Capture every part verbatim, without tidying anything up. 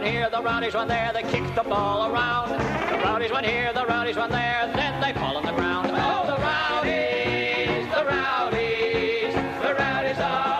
here, the Rowdies one there, they kick the ball around. The Rowdies one here, the Rowdies one there, then they fall on the ground. Oh, the Rowdies, the Rowdies, the Rowdies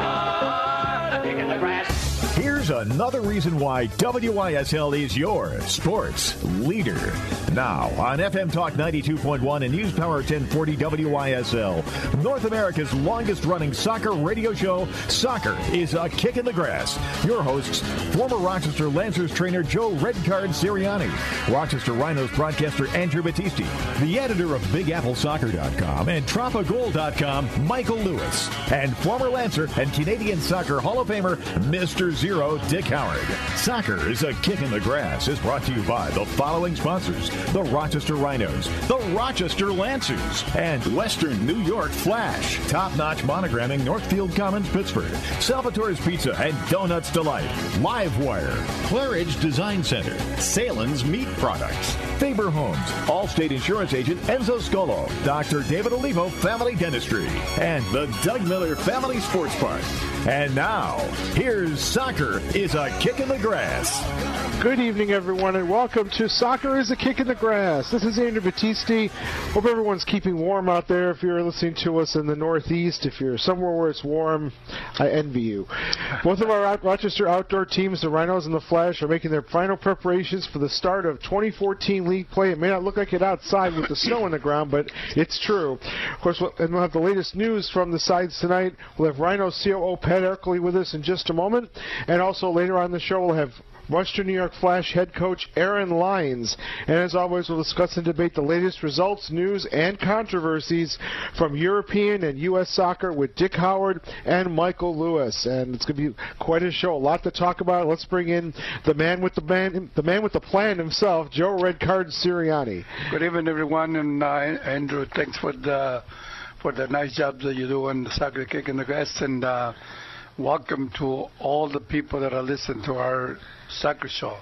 are the kick in the grass. Here's another reason why W I S L is your sports leader. Now, on F M Talk ninety-two point one and News Power ten forty W I S L, North America's longest-running soccer radio show, Soccer is a Kick in the Grass. Your hosts, former Rochester Lancers trainer Joe Redcard Sirianni, Rochester Rhinos broadcaster Andrew Battisti, the editor of Big Apple Soccer dot com and Tropagol dot com, Michael Lewis, and former Lancer and Canadian Soccer Hall of Famer, Mister Zero, Dick Howard. Soccer is a Kick in the Grass is brought to you by the following sponsors: the Rochester Rhinos, the Rochester Lancers, and Western New York Flash, top-notch monogramming, Northfield Commons, Pittsburgh, Salvatore's Pizza and Donuts Delight, Livewire, Claridge Design Center, Salen's Meat Products, Faber Homes, Allstate Insurance Agent Enzo Scolo, Doctor David Olivo Family Dentistry, and the Doug Miller Family Sports Park. And now, here's Soccer is a Kick in the Grass. Good evening, everyone, and welcome to Soccer is a Kick in the Grass. This is Andrew Battisti. Hope everyone's keeping warm out there. If you're listening to us in the Northeast, if you're somewhere where it's warm, I envy you. Both of our Rochester outdoor teams, the Rhinos and the Flash, are making their final preparations for the start of twenty fourteen league play. It may not look like it outside with the snow on the ground, but it's true. Of course, we'll, and we'll have the latest news from the sides tonight. We'll have Rhino C O O Pat Erkley with us in just a moment, and also later on in the show we'll have Western New York Flash head coach Aaron Lyons. And as always, we'll discuss and debate the latest results, news, and controversies from European and U S soccer with Dick Howard and Michael Lewis. And it's going to be quite a show, a lot to talk about. Let's bring in the man with the man, the man with the plan himself, Joe Redcard Sirianni. Good evening, everyone, and uh, Andrew, thanks for the for the nice job that you do on the Soccer Kick in the Grass, and uh, welcome to all the people that are listening to our soccer show.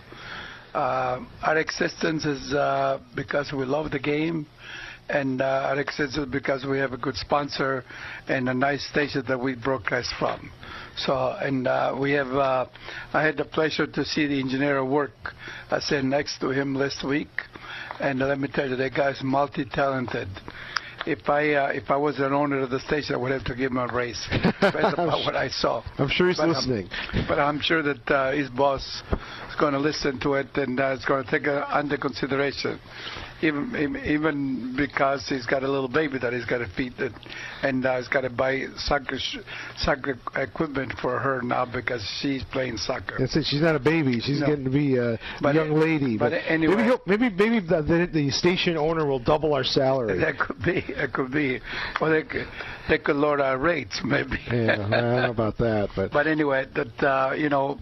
Uh, our existence is uh, because we love the game, and uh, our existence is because we have a good sponsor and a nice station that we broadcast from. So, and uh, we have, uh, I had the pleasure to see the engineer at work. I sat next to him last week, and let me tell you, that guy's multi-talented. If I uh, if I was an owner of the station, I would have to give him a raise. That's about what I saw. I'm sure he's but listening. I'm, but I'm sure that uh, his boss is going to listen to it and uh, is going to take it under consideration. Even even because he's got a little baby that he's got to feed, it, and uh, he's got to buy soccer sh- soccer equipment for her now because she's playing soccer. That's it. She's not a baby. She's no. getting to be a but young lady. But, but anyway, maybe maybe maybe the, the, the station owner will double our salary. That could be. It could be. Or they could, they could lower our rates, maybe. Yeah, I don't know about that, but but anyway, that uh, you know.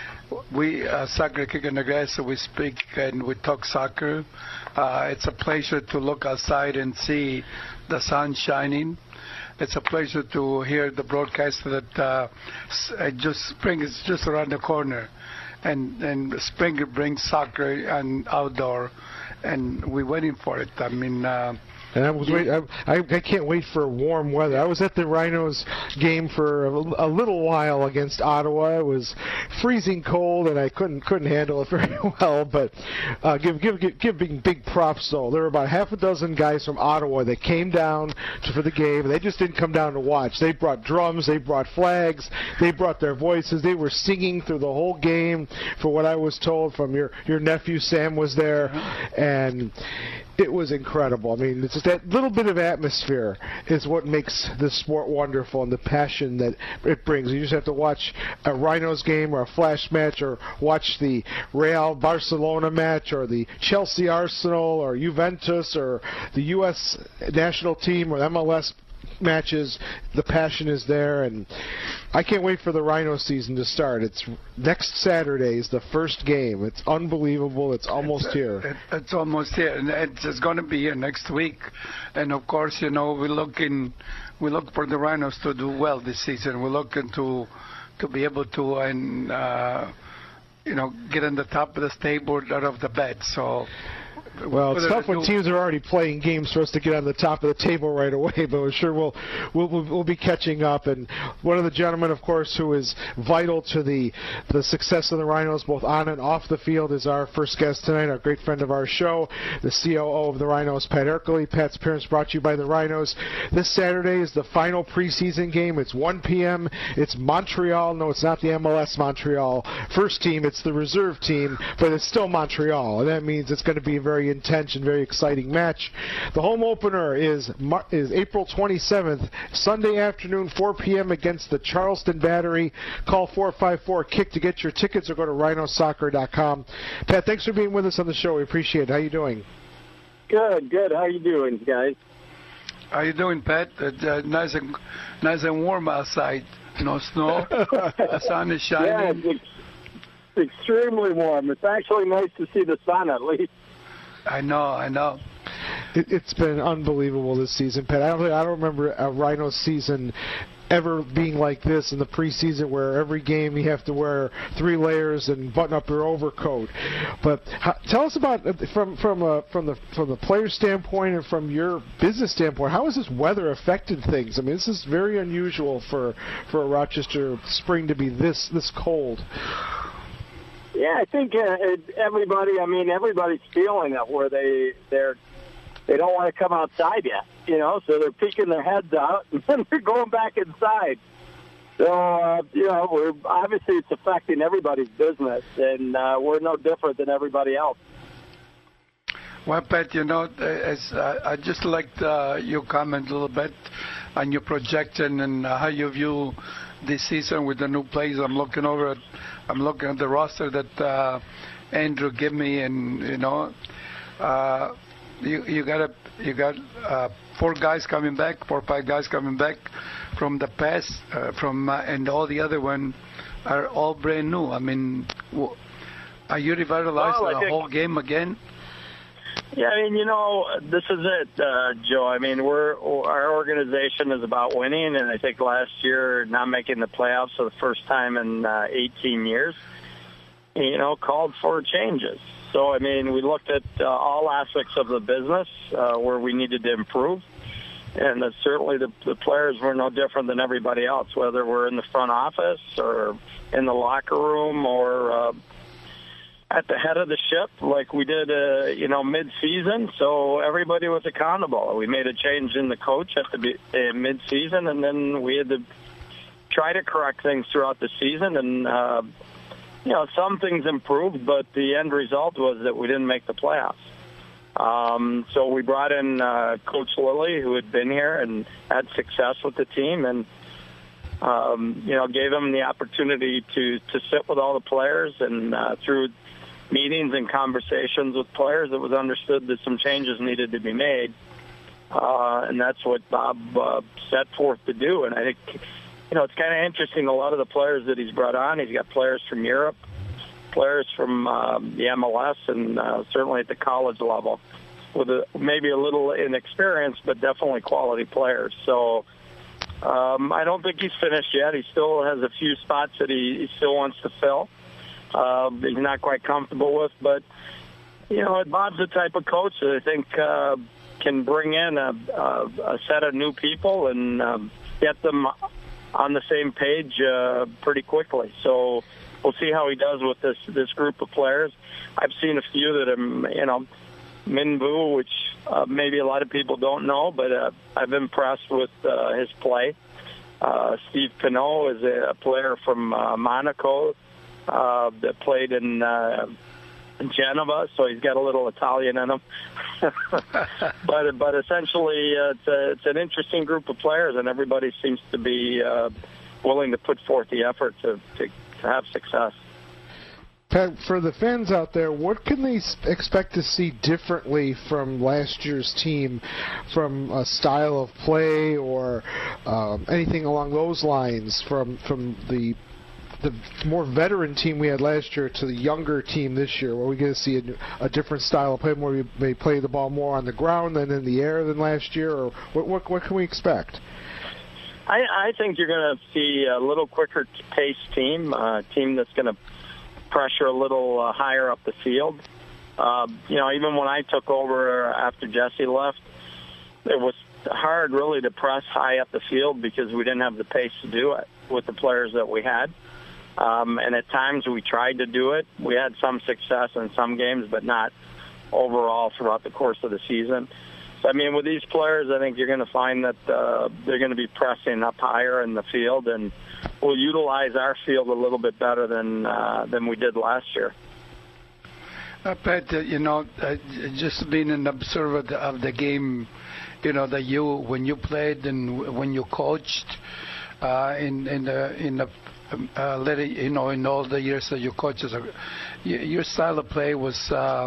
We, uh, Soccer Kick in the Grass, so we speak and we talk soccer. Uh, it's a pleasure to look outside and see the sun shining. It's a pleasure to hear the broadcast that uh, just spring is just around the corner. And, and spring brings soccer and outdoor, and we're waiting for it. I mean... Uh, And I was wait. I, I can't wait for warm weather. I was at the Rhinos game for a, a little while against Ottawa. It was freezing cold, and I couldn't couldn't handle it very well. But uh, give give give, give big, big props though. There were about half a dozen guys from Ottawa that came down to, for the game. They just didn't come down to watch. They brought drums. They brought flags. They brought their voices. They were singing through the whole game. For what I was told from your your nephew Sam was there, and it was incredible. I mean, it's just that little bit of atmosphere is what makes this sport wonderful, and the passion that it brings. You just have to watch a Rhinos game or a Flash match, or watch the Real Barcelona match, or the Chelsea Arsenal, or Juventus, or the U S national team, or M L S matches. The passion is there, and I can't wait for the Rhino season to start. It's next Saturday is the first game. It's unbelievable. It's almost it's, here. It, it's almost here, and it's, it's going to be here next week. And of course, you know, we're looking, we look for the Rhinos to do well this season. We're looking to to be able to and uh, you know, get on the top of the table out of the bed. So Well, it's tough when teams are already playing games for us to get on the top of the table right away, but we're sure we'll, we'll we'll be catching up. And one of the gentlemen, of course, who is vital to the the success of the Rhinos, both on and off the field, is our first guest tonight, our great friend of our show, the C O O of the Rhinos, Pat Ercole. Pat's appearance brought to you by the Rhinos. This Saturday is the final preseason game. It's one p.m. It's Montreal. No, it's not the M L S Montreal first team. It's the reserve team, but it's still Montreal, and that means it's going to be a very intense and very exciting match. The home opener is is April twenty-seventh, Sunday afternoon, four p.m. against the Charleston Battery. Call four five four KICK to get your tickets or go to rhino soccer dot com. Pat, thanks for being with us on the show. We appreciate it. How you doing? Good, good. How you doing, guys? How you doing, Pat? It's uh, nice and nice and warm outside. No snow. The sun is shining. Yeah, it's extremely warm. It's actually nice to see the sun at least. I know, I know. It, it's been unbelievable this season, Pat. I don't, I don't remember a Rhino season ever being like this in the preseason, where every game you have to wear three layers and button up your overcoat. But how, tell us about from from a, from the from the player standpoint and from your business standpoint, how has this weather affected things? I mean, this is very unusual for for a Rochester spring to be this this cold. Yeah, I think uh, it, everybody. I mean, everybody's feeling it where they they're they don't want to come outside yet. You know, so they're peeking their heads out and then they're going back inside. So uh, you know, we're obviously it's affecting everybody's business, and uh, we're no different than everybody else. Well, Pat, you know, as, uh, I just liked uh, your comment a little bit on your projection and uh, how you view this season with the new players. I'm looking over at, I'm looking at the roster that uh, Andrew gave me, and you know, uh, you you got a, you got uh, four guys coming back, four or five guys coming back from the past, uh, from uh, and all the other one are all brand new. I mean, w- are you revitalizing well, the think- whole game again? Yeah, I mean, you know, this is it, uh, Joe. I mean, we're our organization is about winning, and I think last year not making the playoffs for the first time in uh, eighteen years, you know, called for changes. So, I mean, we looked at uh, all aspects of the business uh, where we needed to improve, and uh, certainly the, the players were no different than everybody else, whether we're in the front office or in the locker room or uh, at the head of the ship like we did, uh, you know, mid-season. So everybody was accountable. We made a change in the coach at the uh, mid-season, and then we had to try to correct things throughout the season. And, uh, you know, some things improved, but the end result was that we didn't make the playoffs. Um, so we brought in uh, Coach Lilly, who had been here and had success with the team, and um, you know, gave him the opportunity to, to sit with all the players, and uh, through meetings and conversations with players, it was understood that some changes needed to be made, uh, and that's what Bob uh, set forth to do. And I think, you know, it's kind of interesting, a lot of the players that he's brought on, he's got players from Europe, players from um, the M L S, and uh, certainly at the college level, with a, maybe a little inexperienced, but definitely quality players. So um, I don't think he's finished yet. He still has a few spots that he, he still wants to fill. Uh, he's not quite comfortable with, but you know, Bob's the type of coach that I think uh, can bring in a, a, a set of new people and uh, get them on the same page uh, pretty quickly. So we'll see how he does with this this group of players. I've seen a few that are, you know, Minvu, which uh, maybe a lot of people don't know, but uh, I've been impressed with uh, his play. Uh, Steve Pinot is a, a player from uh, Monaco. Uh, that played in uh, Geneva, so he's got a little Italian in him. but but essentially, uh, it's, a, it's an interesting group of players, and everybody seems to be uh, willing to put forth the effort to, to, to have success. Pat, for the fans out there, what can they expect to see differently from last year's team, from a style of play or um, anything along those lines, from from the the more veteran team we had last year to the younger team this year, where we get to see a, a different style of play, where we may play the ball more on the ground than in the air than last year, or what what, what can we expect? I, I think you're going to see a little quicker pace team, a team that's going to pressure a little uh, higher up the field. Uh, you know, even when I took over after Jesse left, it was hard really to press high up the field because we didn't have the pace to do it with the players that we had. Um, and at times we tried to do it. We had some success in some games, but not overall throughout the course of the season. So, I mean, with these players, I think you're going to find that uh, they're going to be pressing up higher in the field, and we'll utilize our field a little bit better than uh, than we did last year. Uh, Pat, uh, you know, uh, just being an observer of the game, you know, that you when you played and when you coached uh, in in the in the uh, later, you know, in all the years that you coached, as a, your style of play was. Uh,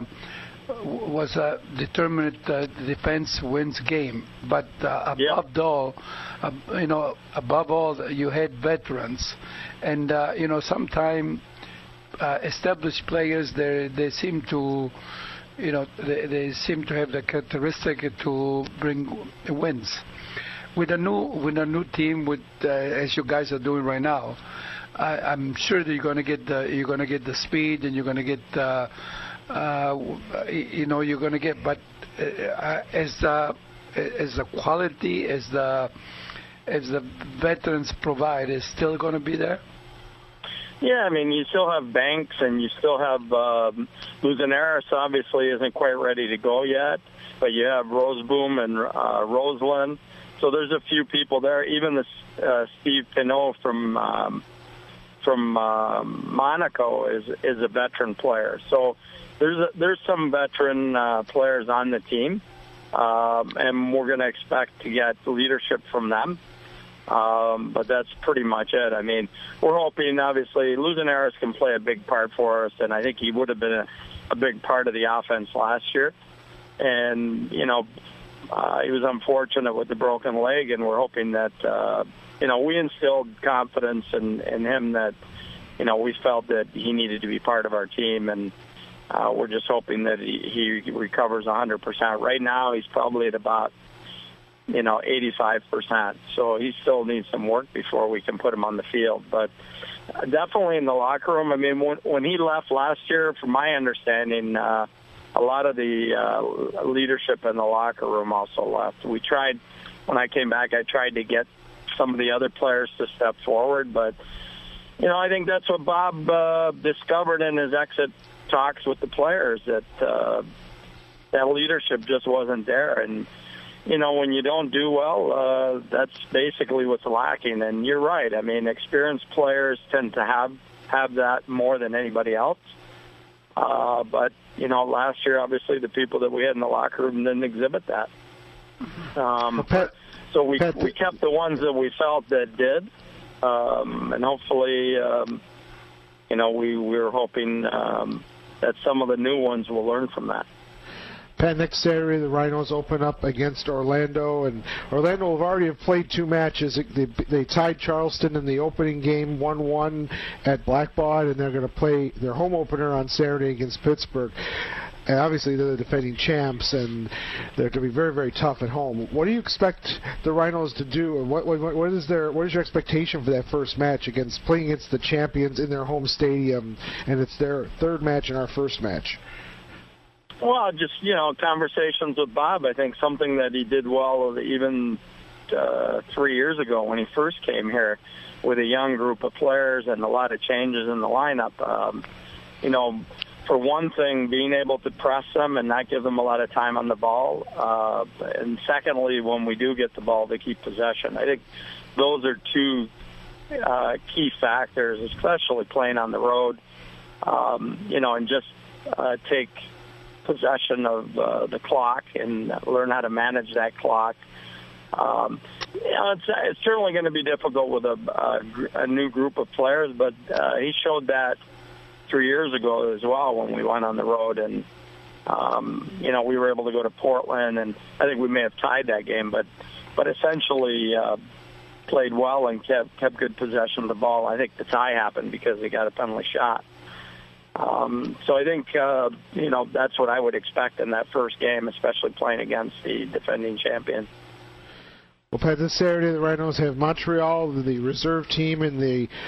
was a determined uh, defense wins game, but uh, above yeah. all, uh, you know, above all, you had veterans, and uh, you know, sometimes uh, established players they they seem to, you know, they, they seem to have the characteristic to bring wins. With a new with a new team, with uh, as you guys are doing right now, I, I'm sure that you're going to get the you're going to get the speed and you're going to get. Uh, Uh, you know, you're going to get, but uh, as the as the quality as the as the veterans provide is still going to be there. Yeah, I mean, you still have Banks and you still have um, Luzanaris. Obviously, isn't quite ready to go yet, but you have Roseboom and uh, Roseland. So there's a few people there. Even the uh, Steve Pinot from um, from um, Monaco is is a veteran player. So. There's a, there's some veteran uh, players on the team, um, and we're going to expect to get leadership from them. Um, but that's pretty much it. I mean, we're hoping, obviously, Luzanaris can play a big part for us, and I think he would have been a, a big part of the offense last year. And, you know, uh, he was unfortunate with the broken leg, and we're hoping that, uh, you know, we instilled confidence in, in him that, you know, we felt that he needed to be part of our team, and Uh, we're just hoping that he, he recovers one hundred percent. Right now, he's probably at about, you know, eighty-five percent. So he still needs some work before we can put him on the field. But definitely in the locker room, I mean, when, when he left last year, from my understanding, uh, a lot of the uh, leadership in the locker room also left. We tried, when I came back, I tried to get some of the other players to step forward. But, you know, I think that's what Bob uh, discovered in his exit talks with the players, that uh, that leadership just wasn't there. And, you know, when you don't do well, uh, that's basically what's lacking. And you're right. I mean, experienced players tend to have, have that more than anybody else. Uh, but, you know, last year, obviously, the people that we had in the locker room didn't exhibit that. Um, well, Pat, so we, Pat, we kept the ones that we felt that did. Um, and hopefully, um, you know, we, we were hoping um, that some of the new ones will learn from that. Pat, next Saturday the Rhinos open up against Orlando, and Orlando have already have played two matches. They, they tied Charleston in the opening game one one at Blackbaud, and they're going to play their home opener on Saturday against Pittsburgh. And obviously they're the defending champs, and they're going to be very, very tough at home. What do you expect the Rhinos to do, and what, what, what is their what is your expectation for that first match against playing against the champions in their home stadium, and it's their third match and our first match? Well, just, you know, conversations with Bob. I think something that he did well even uh, three years ago when he first came here with a young group of players and a lot of changes in the lineup. Um, you know, for one thing, being able to press them and not give them a lot of time on the ball. Uh, and secondly, when we do get the ball, to keep possession. I think those are two uh, key factors, especially playing on the road, um, you know, and just uh, take possession of uh, the clock and learn how to manage that clock. Um, you know, it's, it's certainly going to be difficult with a, a, a new group of players, but uh, he showed that three years ago as well when we went on the road, and um, you know, we were able to go to Portland, and I think we may have tied that game, but but essentially uh, played well and kept kept good possession of the ball. I think the tie happened because they got a penalty shot. Um, so I think uh, you know, that's what I would expect in that first game, especially playing against the defending champion. Well, Pat, this Saturday the Rhinos have Montreal, the reserve team in the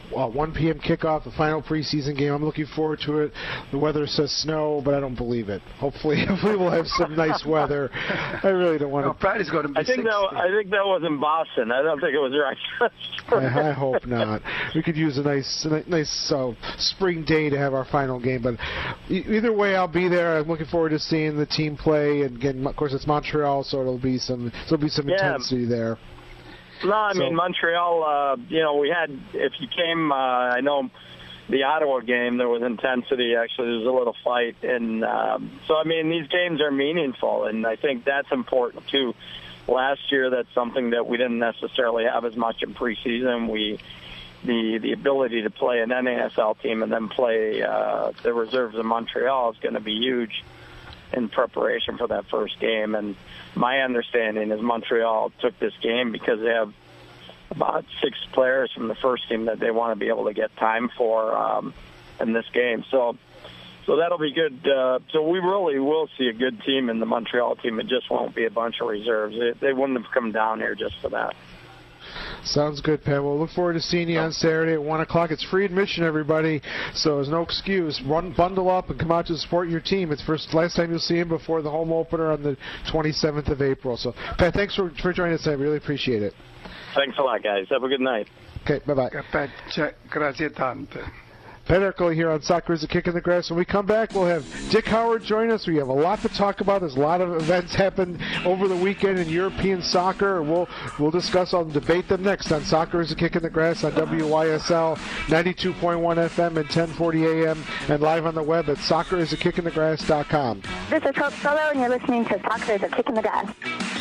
uh, one p.m. kickoff, the final preseason game. I'm looking forward to it. The weather says snow, but I don't believe it. Hopefully, hopefully we'll have some nice weather. I really don't want to. No, Friday's going to be I think sixty. that I think that was in Boston. I don't think it was right. I, I hope not. We could use a nice, a nice uh, spring day to have our final game. But e- either way, I'll be there. I'm looking forward to seeing the team play. And again, of course, it's Montreal, so it'll be some, so there'll be some Yeah. intensity there. No, I So- mean, Montreal, uh, you know, we had, if you came, uh, I know the Ottawa game, there was intensity. Actually, there was a little fight. And um, so, I mean, these games are meaningful, and I think that's important, too. Last year, that's something that we didn't necessarily have as much in preseason. We the the ability to play an N A S L team and then play uh, the reserves in Montreal is going to be huge in preparation for that first game. And my understanding is Montreal took this game because they have about six players from the first team that they want to be able to get time for um, in this game. So. So that'll be good. Uh, so we really will see a good team in the Montreal team. It just won't be a bunch of reserves. It, they wouldn't have come down here just for that. Sounds good, Pat. We'll look forward to seeing you on Saturday at one o'clock. It's free admission, everybody, so there's no excuse. Run, bundle up and come out to support your team. It's first last time you'll see him before the home opener on the twenty-seventh of April. So, Pat, thanks for, for joining us. I really appreciate it. Thanks a lot, guys. Have a good night. Okay, bye-bye. Pat, grazie tante. Pat Ercole here on Soccer is a Kick in the Grass. When we come back, we'll have Dick Howard join us. We have a lot to talk about. There's a lot of events happened over the weekend in European soccer. We'll we'll discuss and debate them next on Soccer is a Kick in the Grass on W Y S L ninety-two point one F M and ten forty A M and live on the web at soccer is a kick in the grass dot com. This is Hope Solo, and you're listening to Soccer is a Kick in the Grass.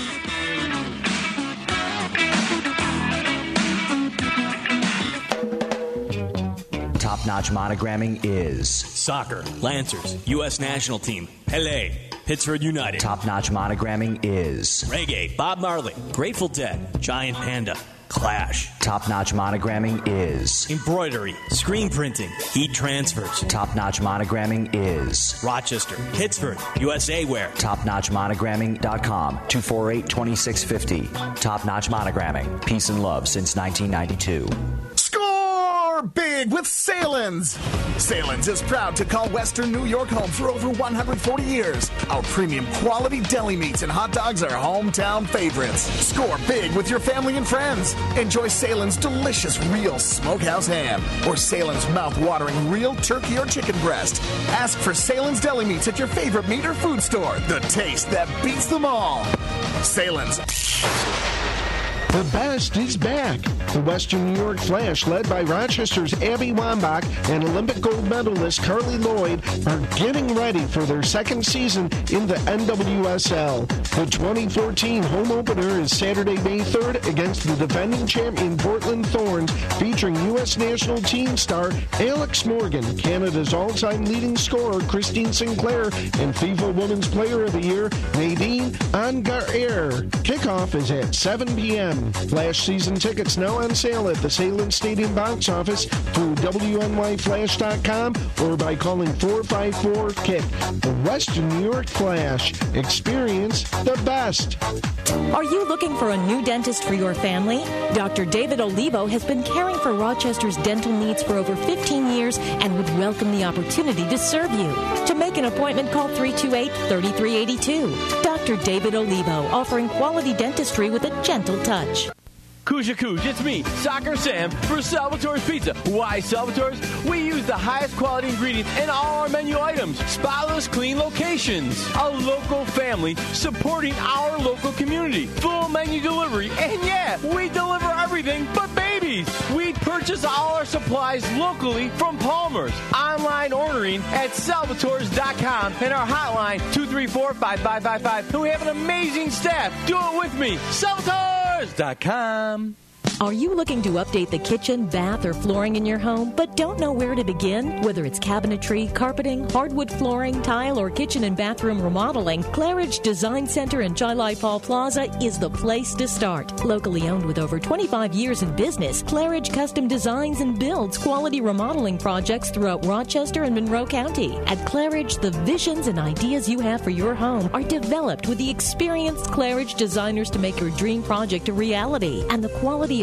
Top-notch monogramming is Soccer, Lancers, U S National Team, Pele, Pittsburgh United. Top-notch monogramming is Reggae, Bob Marley, Grateful Dead, Giant Panda, Clash. Top-notch monogramming is Embroidery, screen printing, heat transfers. Top-notch monogramming is Rochester, Pittsburgh, U S A Wear. top notch monogramming dot com, two four eight, two six five zero. Top-notch monogramming, peace and love since nineteen ninety-two. Score big with Salins. Salins is proud to call Western New York home for over one hundred forty years. Our premium quality deli meats and hot dogs are hometown favorites. Score big with your family and friends. Enjoy Salins' delicious real smokehouse ham or Salins' mouth-watering real turkey or chicken breast. Ask for Salins deli meats at your favorite meat or food store. The taste that beats them all. Salins. The best is back. The Western New York Flash, led by Rochester's Abby Wambach and Olympic gold medalist Carly Lloyd, are getting ready for their second season in the N W S L. The twenty fourteen home opener is Saturday, May third against the defending champion Portland Thorns, featuring U S national team star Alex Morgan, Canada's all-time leading scorer Christine Sinclair, and FIFA Women's Player of the Year Nadine Angar-Air. Kickoff is at seven p.m. Flash season tickets now on sale at the Salem Stadium box office through W N Y Flash dot com or by calling four five four, K I C. The Western New York Flash. Experience the best. Are you looking for a new dentist for your family? Doctor David Olivo has been caring for Rochester's dental needs for over fifteen years and would welcome the opportunity to serve you. To make an appointment, call three two eight, three three eight two. Doctor David Olivo, offering quality dentistry with a gentle touch. Kuja Kuj, it's me, Soccer Sam, for Salvatore's Pizza. Why Salvatore's? We use the highest quality ingredients in all our menu items. Spotless, clean locations. A local family supporting our local community. Full menu delivery. And yeah, we deliver everything but babies. We purchase all our supplies locally from Palmer's. Online ordering at salvatores dot com and our hotline two three four, five five five five. And we have an amazing staff. Do it with me. Salvatores dot com. Are you looking to update the kitchen, bath, or flooring in your home, but don't know where to begin? Whether it's cabinetry, carpeting, hardwood flooring, tile, or kitchen and bathroom remodeling, Claridge Design Center in Chi-Lai Paul Plaza is the place to start. Locally owned with over twenty-five years in business, Claridge custom designs and builds quality remodeling projects throughout Rochester and Monroe County. At Claridge, the visions and ideas you have for your home are developed with the experienced Claridge designers to make your dream project a reality, and the quality of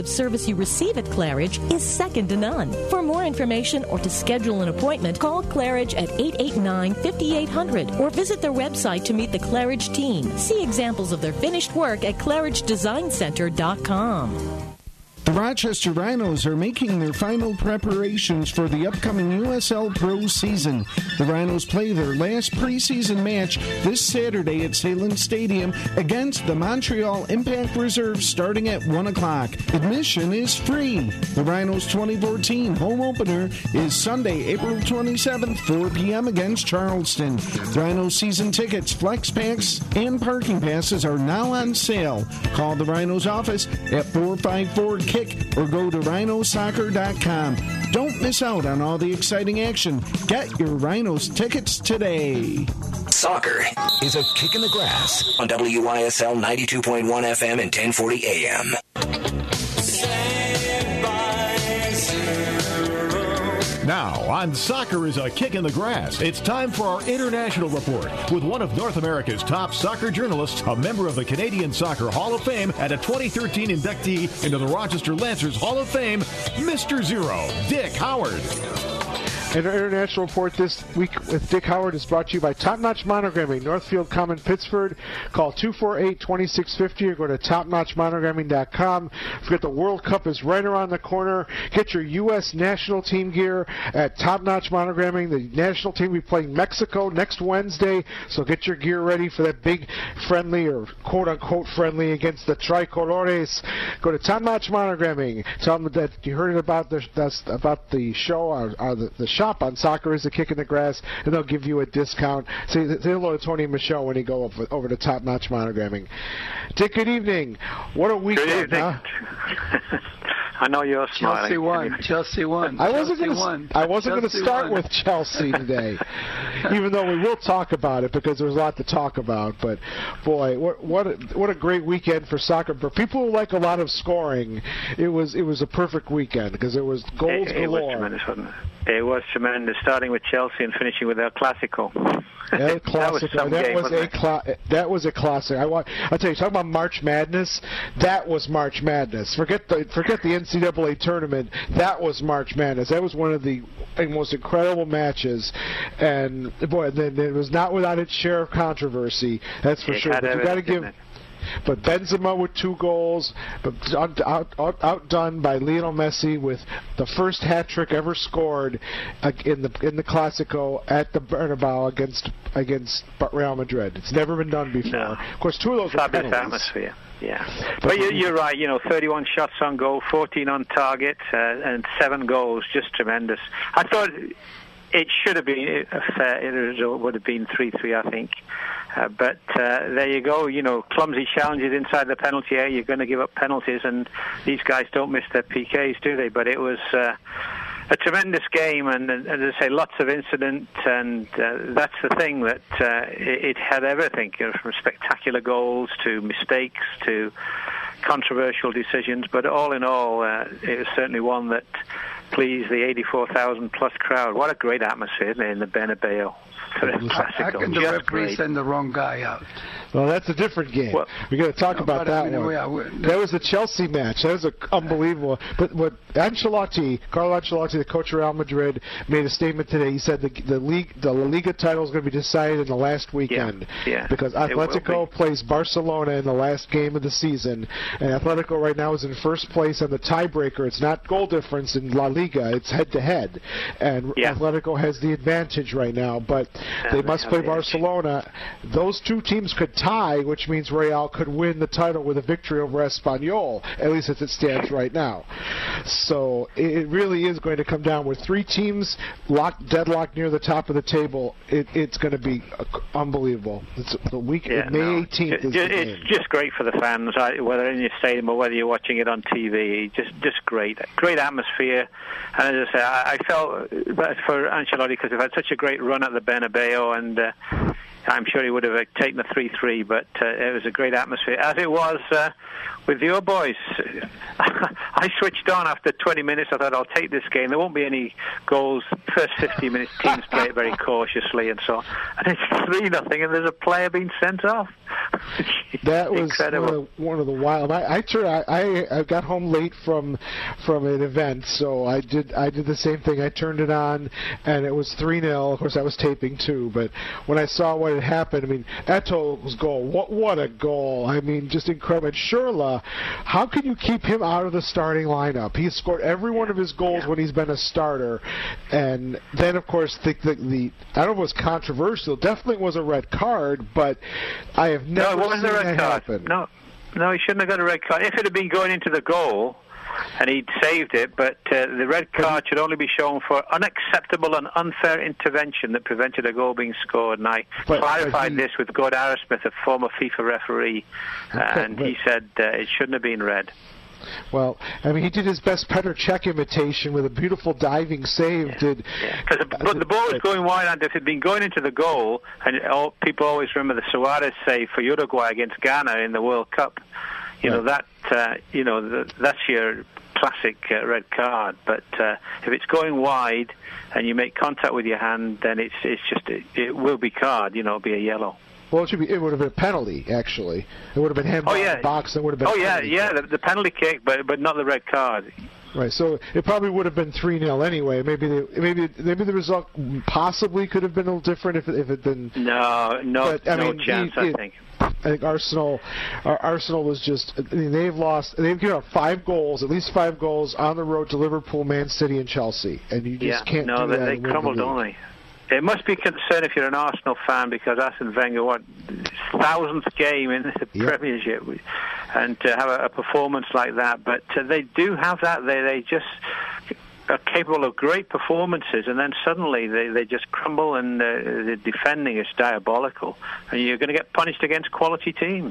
of service you receive at Claridge is second to none. For more information or to schedule an appointment, call Claridge at eight eight nine, five eight zero zero or visit their website to meet the Claridge team. See examples of their finished work at claridge design center dot com. The Rochester Rhinos are making their final preparations for the upcoming U S L Pro season. The Rhinos play their last preseason match this Saturday at Salem Stadium against the Montreal Impact Reserve starting at one o'clock. Admission is free. The Rhinos twenty fourteen home opener is Sunday, April twenty-seventh, four p.m. against Charleston. Rhino season tickets, flex packs, and parking passes are now on sale. Call the Rhinos office at four five four K I C or go to rhino soccer dot com. Don't miss out on all the exciting action. Get your Rhinos tickets today. Soccer is a kick in the grass on W I S L ninety-two point one F M and ten forty A M. Now, on Soccer is a Kick in the Grass, it's time for our International Report with one of North America's top soccer journalists, a member of the Canadian Soccer Hall of Fame, and a twenty thirteen inductee into the Rochester Lancers Hall of Fame, Mister Zero, Dick Howard. And our International Report this week with Dick Howard is brought to you by Top Notch Monogramming, Northfield Common, Pittsford. Call two four eight, two six five zero or go to top notch monogramming dot com. Forget the World Cup is right around the corner. Get your U S national team gear at Top Notch Monogramming. The national team will be playing Mexico next Wednesday, so get your gear ready for that big friendly or quote-unquote friendly against the Tricolores. Go to Top Notch Monogramming. Tell them that you heard about the, that's about the show or, or the, the shop on Soccer is a Kick in the Grass, and they'll give you a discount. Say, say hello to Tony and Michelle when you go over, over to Top Notch Monogramming. Dick, good evening. What a weekend, huh? I know you're smiling. Chelsea won. Chelsea won. I wasn't Chelsea going won. to. I wasn't going to Chelsea start won. with Chelsea today, even though we will talk about it because there's a lot to talk about. But boy, what what a, what a great weekend for soccer. For people who like a lot of scoring, it was it was a perfect weekend because there was goals it, it galore. was tremendous, wasn't it? It was tremendous, starting with Chelsea and finishing with El Clasico. El Clasico. that was, some that, game, was wasn't a it? cla- that was a classic. I want. I tell you, talking about March Madness. That was March Madness. Forget the forget the N C double A tournament. That was March Madness. That was one of the most incredible matches, and boy, then it was not without its share of controversy. That's for It sure. had But you got to everything, give. didn't it? But Benzema with two goals, but out, out, out, outdone by Lionel Messi with the first hat trick ever scored uh, in the in the Clasico at the Bernabeu against against Real Madrid. It's never been done before. No. Of course, two of those were Fabulous penalties. atmosphere. Yeah, but you, you're right. You know, thirty-one shots on goal, fourteen on target, uh, and seven goals. Just tremendous. I thought it should have been a fair. It would have been three three, I think. Uh, but uh, there you go. You know, clumsy challenges inside the penalty area. You're going to give up penalties, and these guys don't miss their P Ks, do they? But it was uh, a tremendous game, and, and as I say, lots of incident, and uh, that's the thing that uh, it, it had everything, you know, from spectacular goals to mistakes to controversial decisions. But all in all, uh, it was certainly one that pleased the eighty-four thousand plus crowd. What a great atmosphere, isn't it, in the Bernabeu? For a How can the Just referee great. send the wrong guy out? Well, that's a different game. Well, We're going to talk no, about but I that mean, one. yeah, we- that was the Chelsea match. That was a, unbelievable. But what Ancelotti, Carlo Ancelotti, the coach of Real Madrid, made a statement today. He said the the league, the La Liga title is going to be decided in the last weekend yeah, because it will Atletico be. plays Barcelona in the last game of the season, and Atletico right now is in first place on the tiebreaker. It's not goal difference in La Liga; it's head to head, and Yeah. Atletico has the advantage right now. But they they must have play the edge. Barcelona. Those two teams could tie, which means Real could win the title with a victory over Espanyol, at least as it stands right now. So it it really is going to come down with three teams locked, deadlocked near the top of the table. It, it's going to be uh, unbelievable. It's the week, Yeah, May no, eighteenth ju- is ju- the it's game. just great for the fans, I- whether in your stadium or whether you're watching it on T V. Just, just great, great atmosphere. And as I say, I, I felt that for Ancelotti because they've had such a great run at the Bernabeu, and uh, I'm sure he would have taken the three three. But uh, it was a great atmosphere, as it was uh, with your boys. I switched on after twenty minutes. I thought, I'll take this game. There won't be any goals. First fifty minutes, teams play it very cautiously and so on. And it's three nothing, and there's a player being sent off. That was Incredible. one of, the, one of the wild. I I, turned, I I I got home late from from an event, so I did I did the same thing. I turned it on, and it was three nil. Of course, I was taping too. But when I saw what had happened, I mean, Eto's goal. What what a goal! I mean, just incredible. And Sherla, how can you keep him out of the starting lineup? He's scored every one of his goals yeah. when he's been a starter, and then of course the the, the I don't know if it was controversial. Definitely was a red card, but I have never no, it wasn't seen a red that card. happen. No, no, he shouldn't have got a red card. If it had been going into the goal, and he'd saved it, but uh, the red card should only be shown for unacceptable and unfair intervention that prevented a goal being scored. And I but, clarified but he, this with Gord Arrowsmith, a former FIFA referee, okay, and he said uh, it shouldn't have been red. Well, I mean, he did his best Petr Cech imitation with a beautiful diving save. Yeah. Did yeah. the, but the ball was going wide, and if it had been going into the goal, and all, people always remember the Suarez save for Uruguay against Ghana in the World Cup. You right. know that. Uh, you know the, that's your classic uh, red card. But uh, if it's going wide and you make contact with your hand, then it's it's just it, it will be card. You know, it'll be a yellow. Well, it should be. It would have been a penalty, actually. It would have been handball oh, yeah. in the box. It would have been. Oh a yeah, penalty yeah, kick. the, the penalty kick, but but not the red card. Right. So it probably would have been three nil anyway. Maybe the, maybe maybe the result possibly could have been a little different if it, if it had been. No, no, but, I no mean, chance. It, I it, think. I think Arsenal, uh, Arsenal was just. I mean, they've lost. They've given up five goals, at least five goals on the road to Liverpool, Man City, and Chelsea, and you just yeah, can't no, do they, that. they crumbled, don't they? It must be concern if you're an Arsenal fan because Arsene Wenger, what, thousandth game in the yep. Premiership, and to have a, a performance like that. But uh, they do have that. They they just are capable of great performances, and then suddenly they, they just crumble, and uh, the defending is diabolical, and you're going to get punished against quality teams.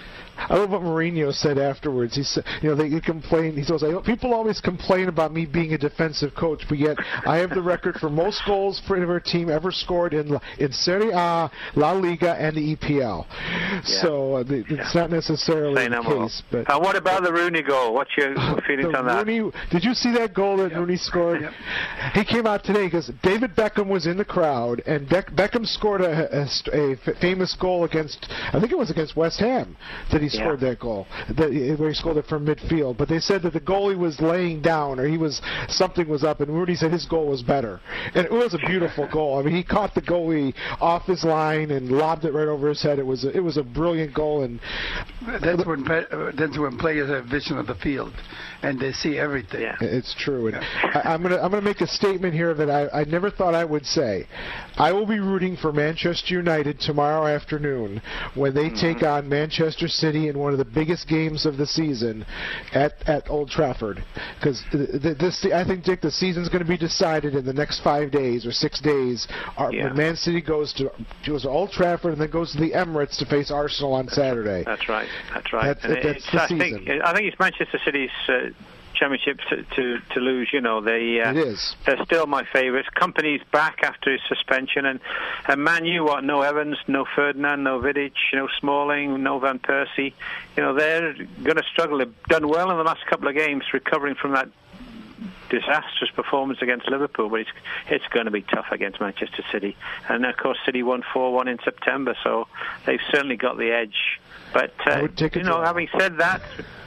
I love what Mourinho said afterwards. He said, you know, they complain. He says, people always complain about me being a defensive coach, but yet I have the record for most goals for a team ever scored in in Serie A, La Liga, and the E P L. Yeah. So uh, the, it's yeah. not necessarily Say the no case. But uh, what about the Rooney goal? What's your feelings on that? Rooney, did you see that goal that yep. Rooney scored? Yep. He came out today because David Beckham was in the crowd, and Beck, Beckham scored a, a, a famous goal against, I think it was against West Ham, that he scored yeah. that goal, that, where he scored it from midfield. But they said that the goalie was laying down, or he was something was up, and Rooney said his goal was better. And it was a beautiful goal. I mean, he caught the goalie off his line and lobbed it right over his head. It was a, it was a brilliant goal. And that's when that's when players have vision of the field, and they see everything. Yeah. It's true. And I, I'm gonna I'm gonna make a statement here that I, I never thought I would say. I will be rooting for Manchester United tomorrow afternoon when they mm-hmm. take on Manchester City in one of the biggest games of the season at at Old Trafford, because th- th- this I think, Dick, the season's going to be decided in the next five days or six days. Our, yeah. When Man City goes to goes to Old Trafford and then goes to the Emirates to face Arsenal on Saturday. That's right. That's right. That, that's it's, the I season. think I think it's Manchester City's Uh, championship to, to, to lose. You know, they uh, it is. They're still my favourites. Company's back after his suspension, and and Man U, what? No Evans, no Ferdinand, no Vidic, no Smalling, no Van Persie. You know, they're going to struggle. They've done well in the last couple of games, recovering from that disastrous performance against Liverpool, but it's it's going to be tough against Manchester City. And of course, City won four one in September, so they've certainly got the edge. But uh, you know, having said that,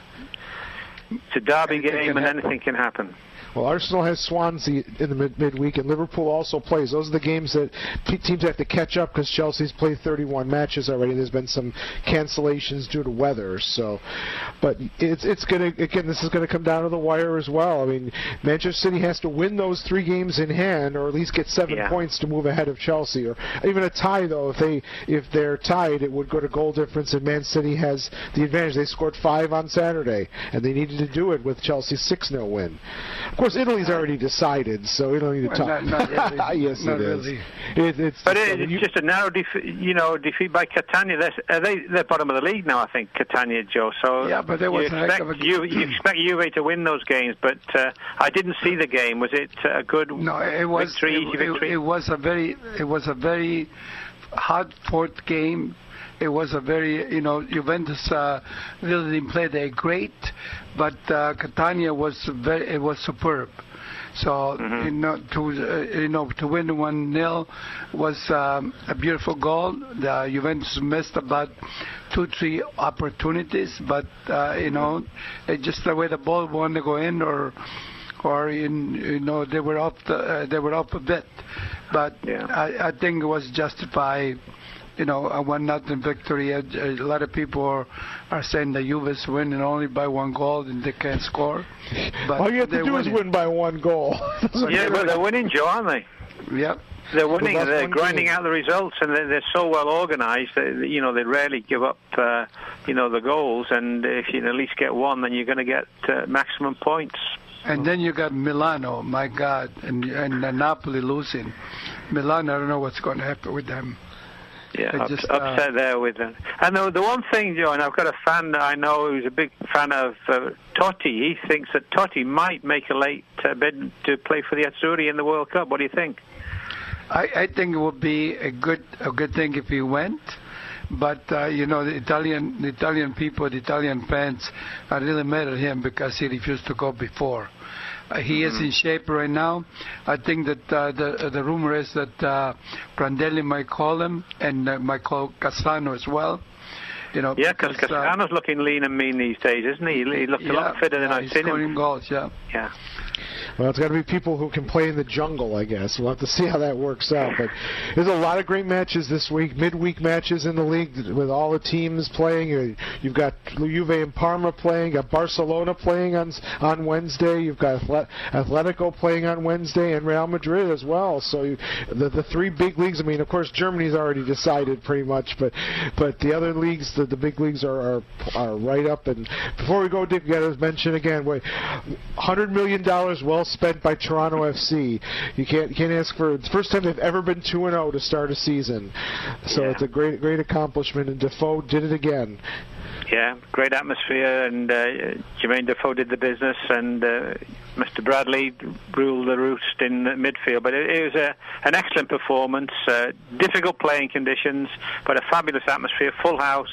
it's a derby game, and anything can happen. Well, Arsenal has Swansea in the mid- midweek, and Liverpool also plays. Those are the games that p- teams have to catch up because Chelsea's played thirty-one matches already. There's been some cancellations due to weather. So, but it's it's going to again. This is going to come down to the wire as well. I mean, Manchester City has to win those three games in hand, or at least get seven yeah. points to move ahead of Chelsea, or even a tie. Though, if they if they're tied, it would go to goal difference, and Man City has the advantage. They scored five on Saturday, and they needed to do it with Chelsea's six nil win. Of course, Italy's already decided, so we don't need to well, talk. Not, not really. yes, not it is. Really. It, it's, but it's, it, it's you, just a narrow, defe- you know, defeat by Catania. They're, they, they're bottom of the league now, I think, Catania, Joe. So yeah, but there was you a expect, heck of a you, you expect Juve to win those games, but uh, I didn't see the game. Was it a good no, it was, victory? It, easy victory? It, it was a very, it was a very hard-fought game. It was a very, you know, Juventus uh, really didn't play that great, but uh, Catania was very, it was superb. So mm-hmm. you know to uh, you know to win one nil was um, a beautiful goal. The Juventus missed about two three opportunities, but uh, you know it just the way the ball wanted to go in, or or in you know they were up the, uh, they were up a bit, but yeah. I, I think it was justified. You know, a one nothing victory. A, a lot of people are, are saying the Juve's winning only by one goal and they can't score. But all you have to do winning. is win by one goal. Yeah, but they're winning, Joe, aren't they? Yep. They're winning. Well, they're grinding game. out the results, and they're, they're so well organised that you know they rarely give up. Uh, you know the goals, and if you at least get one, then you're going to get uh, maximum points. And then you got Milano, my God, and and uh, Napoli losing. Milan, I don't know what's going to happen with them. Yeah, They up, just, upset uh, there with them. And the, the one thing, Joe, and I've got a fan that I know who's a big fan of uh, Totti. He thinks that Totti might make a late uh, bid to play for the Azzurri in the World Cup. What do you think? I, I think it would be a good a good thing if he went. But uh, you know, the Italian the Italian people, the Italian fans, are really mad at him because he refused to go before. Uh, he mm-hmm. is in shape right now. I think that uh, the the rumor is that uh, Prandelli might call him and uh, might call Cassano as well. You know, yeah, because Cassano's uh, looking lean and mean these days, isn't he? He looked yeah, a lot fitter than yeah, I've seen him. Goals, yeah. Yeah. Well, it's got to be people who can play in the jungle, I guess. We'll have to see how that works out. But there's a lot of great matches this week, midweek matches in the league with all the teams playing. You've got Juve and Parma playing, you've got Barcelona playing on on Wednesday, you've got Atletico playing on Wednesday, and Real Madrid as well. So you, the the three big leagues. I mean, of course, Germany's already decided pretty much, but but the other leagues, the, the big leagues are, are are right up. And before we go, Dick, you got to mention again, wait, one hundred million dollars well spent by Toronto F C. You can't you can't ask for it's the first time they've ever been two and oh to start a season. So yeah. it's a great great accomplishment, and Defoe did it again. Yeah, great atmosphere, and uh, Jermaine Defoe did the business, and uh, Mister Bradley ruled the roost in midfield. But it, it was a, an excellent performance, uh, difficult playing conditions, but a fabulous atmosphere, full house.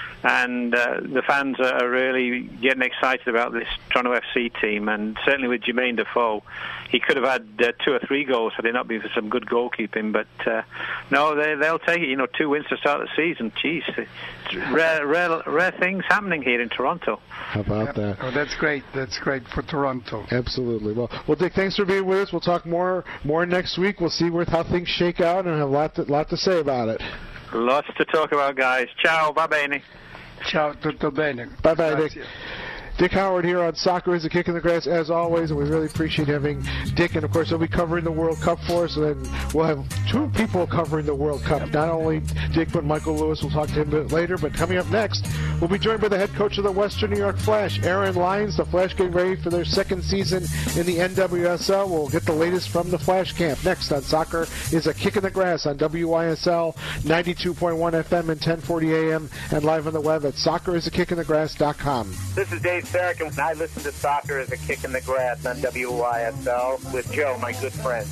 And uh, the fans are really getting excited about this Toronto F C team, and certainly with Jermaine Defoe, he could have had uh, two or three goals had it not been for some good goalkeeping. But uh, no, they, they'll take it. You know, two wins to start the season. Jeez, it's rare, rare, rare things happening here in Toronto. How about yep. that? Oh, that's great. That's great for Toronto. Absolutely. Well, well, Dick, thanks for being with us. We'll talk more more next week. We'll see where how things shake out, and have a lot to, lot to say about it. Lots to talk about, guys. Ciao, bye bene. Ciao, tutto bene. Bye-bye, Dick. Dick Howard here on Soccer is a Kick in the Grass, as always, and we really appreciate having Dick. And, of course, he'll be covering the World Cup for us, and then we'll have two people covering the World Cup. Not only Dick, but Michael Lewis. We'll talk to him a bit later. But coming up next, we'll be joined by the head coach of the Western New York Flash, Aaron Lyons. The Flash getting ready for their second season in the N W S L. We'll get the latest from the Flash camp. Next on Soccer is a Kick in the Grass on W Y S L ninety-two point one F M and ten forty A M, and live on the web at soccer is a kick in the grass dot com. This is Dave Sarek, and I listen to Soccer as a Kick in the Grass on W Y S L with Joe, my good friend.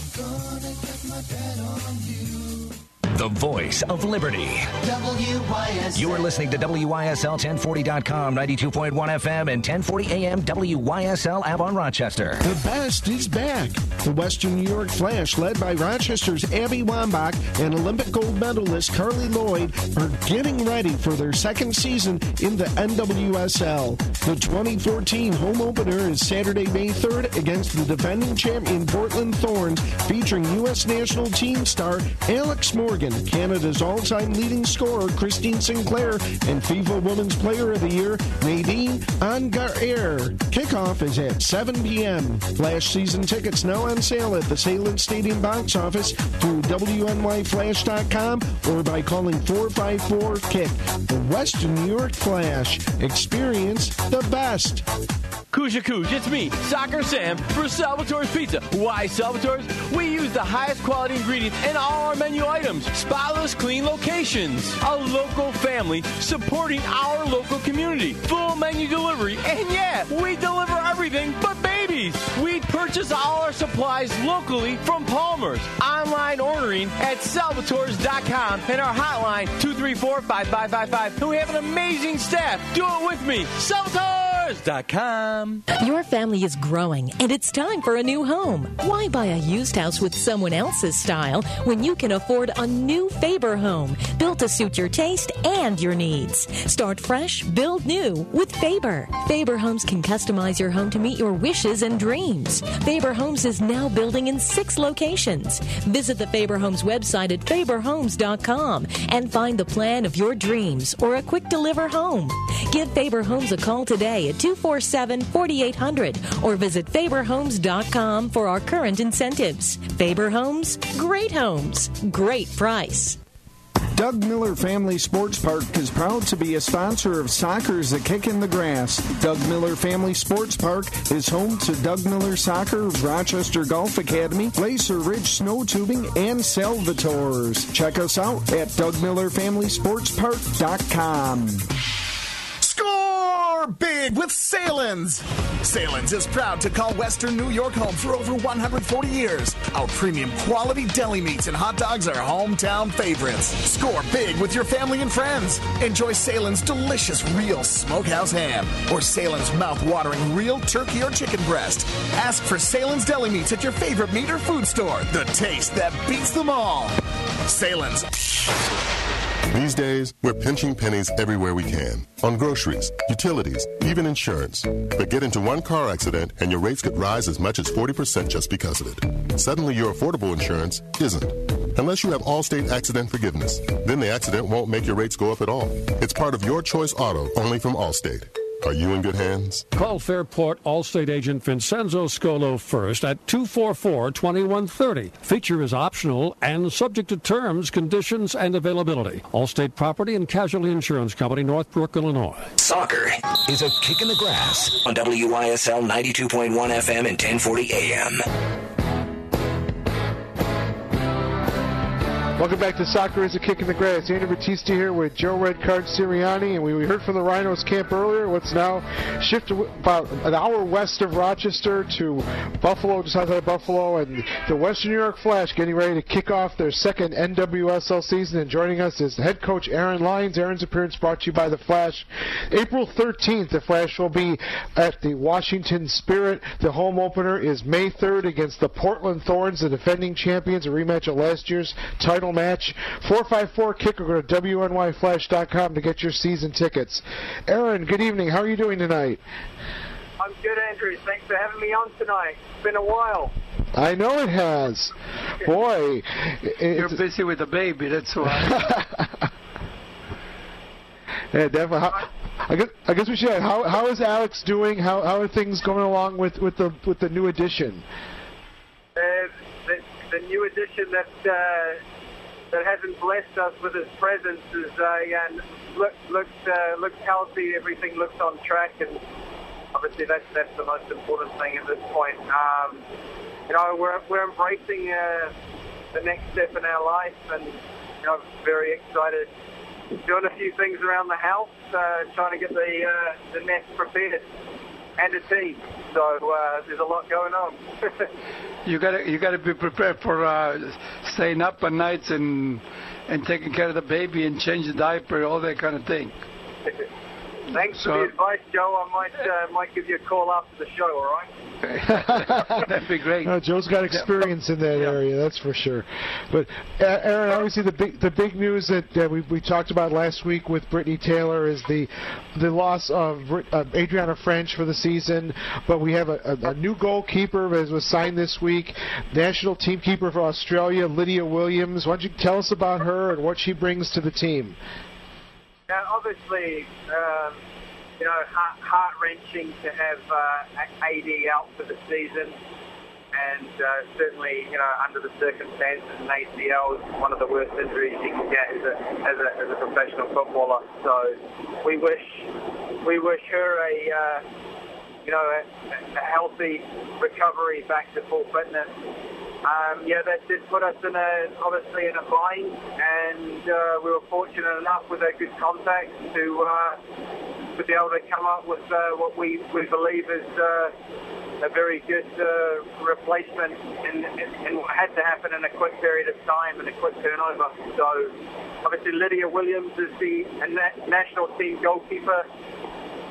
The voice of liberty. W Y S L. You are listening to W Y S L ten forty dot com, ninety-two point one F M, and ten forty A M W Y S L Avon Rochester. The best is back. The Western New York Flash, led by Rochester's Abby Wambach and Olympic gold medalist Carly Lloyd, are getting ready for their second season in the N W S L. The twenty fourteen home opener is Saturday, May third against the defending champion Portland Thorns, featuring U S national team star Alex Morgan, Canada's all-time leading scorer Christine Sinclair, and FIFA Women's Player of the Year Nadine Angar-Air. Kickoff is at seven p.m. Flash season tickets now on sale at the Salem Stadium box office through W N Y Flash dot com or by calling four five four K I C. The Western New York Flash. Experience the best. Kuja Kuj, it's me, Soccer Sam, for Salvatore's Pizza. Why Salvatore's? We use the highest quality ingredients in all our menu items. Spotless, clean locations. A local family supporting our local community. Full menu delivery. And yeah, we deliver everything but babies. We purchase all our supplies locally from Palmer's. Online ordering at salvatores dot com and our hotline two three four, five five five five. And we have an amazing staff. Do it with me. Salvatore! Cars dot com. Your family is growing, and it's time for a new home. Why buy a used house with someone else's style when you can afford a new Faber home built to suit your taste and your needs? Start fresh, build new with Faber. Faber Homes can customize your home to meet your wishes and dreams. Faber Homes is now building in six locations. Visit the Faber Homes website at faber homes dot com and find the plan of your dreams or a quick deliver home. Give Faber Homes a call today at two four seven, four eight zero zero or visit faber homes dot com for our current incentives. Faber Homes, great homes, great price. Doug Miller Family Sports Park is proud to be a sponsor of Soccer's A Kick in the Grass. Doug Miller Family Sports Park is home to Doug Miller Soccer's Rochester Golf Academy, Glacier Ridge Snow Tubing, and Salvatore's. Check us out at doug miller family sports park dot com. Score big with Salins. Salins is proud to call Western New York home for over one hundred forty years. Our premium quality deli meats and hot dogs are hometown favorites. Score big with your family and friends. Enjoy Salins' delicious real smokehouse ham or Salins' mouth-watering real turkey or chicken breast. Ask for Salins deli meats at your favorite meat or food store. The taste that beats them all. Salins. These days, we're pinching pennies everywhere we can. On groceries, utilities, even insurance. But get into one car accident and your rates could rise as much as forty percent just because of it. Suddenly, your affordable insurance isn't. Unless you have Allstate Accident Forgiveness. Then the accident won't make your rates go up at all. It's part of Your Choice Auto, only from Allstate. Are you in good hands? Call Fairport Allstate agent Vincenzo Scolo first at two four four, two one three zero. Feature is optional and subject to terms, conditions, and availability. Allstate Property and Casualty Insurance Company, Northbrook, Illinois. Soccer is a kick in the grass on W Y S L ninety-two point one F M and ten forty A M. Welcome back to Soccer is a Kick in the Grass. Andy Batista here with Joe Redcard Sirianni, and we, we heard from the Rhinos camp earlier. What's now shifted about an hour west of Rochester to Buffalo, just outside of Buffalo, and the Western New York Flash getting ready to kick off their second N W S L season. And joining us is head coach Aaron Lyons. Aaron's appearance brought to you by the Flash. April thirteenth, the Flash will be at the Washington Spirit. The home opener is May third against the Portland Thorns, the defending champions, a rematch of last year's title match. four five four kick or go to W N Y flash dot com to get your season tickets. Aaron, good evening. How are you doing tonight? I'm good, Andrew. Thanks for having me on tonight. It's been a while. I know it has. Boy. You're busy with the baby, that's why. Yeah, definitely. How, I guess I guess we should. How how is Alex doing? How how are things going along with, with the with the new addition? Uh, the, the new addition that uh, that hasn't blessed us with his presence is uh, yeah, look, looks uh, looks healthy. Everything looks on track, and obviously that's that's the most important thing at this point. Um, you know, we're we're embracing uh, the next step in our life, and you know, very excited. Doing a few things around the house, uh, trying to get the uh, the nest prepared and a team. So uh, there's a lot going on. You gotta you gotta be prepared for uh, staying up at nights and and taking care of the baby and change the diaper, all that kind of thing. Thanks so, for the advice, Joe. I might uh, might give you a call after the show. All right? That'd be great. No, Joe's got experience in that area, that's for sure. But uh, Aaron, obviously the big the big news that uh, we we talked about last week with Brittany Taylor is the the loss of uh, Adriana French for the season. But we have a, a, a new goalkeeper that was signed this week, national team keeper for Australia, Lydia Williams. Why don't you tell us about her and what she brings to the team? Now, obviously, um, you know, heart, heart-wrenching to have uh, A D out for the season, and uh, certainly, you know, under the circumstances, an A C L is one of the worst injuries you can get as a, as a, as a professional footballer. So we wish we wish her a uh, you know a, a healthy recovery back to full fitness. Um, yeah, that did put us in a, obviously in a bind, and uh, we were fortunate enough with our good contacts to uh, to be able to come up with uh, what we, we believe is uh, a very good uh, replacement, and, and what had to happen in a quick period of time and a quick turnover. So, obviously, Lydia Williams is the a na- national team goalkeeper.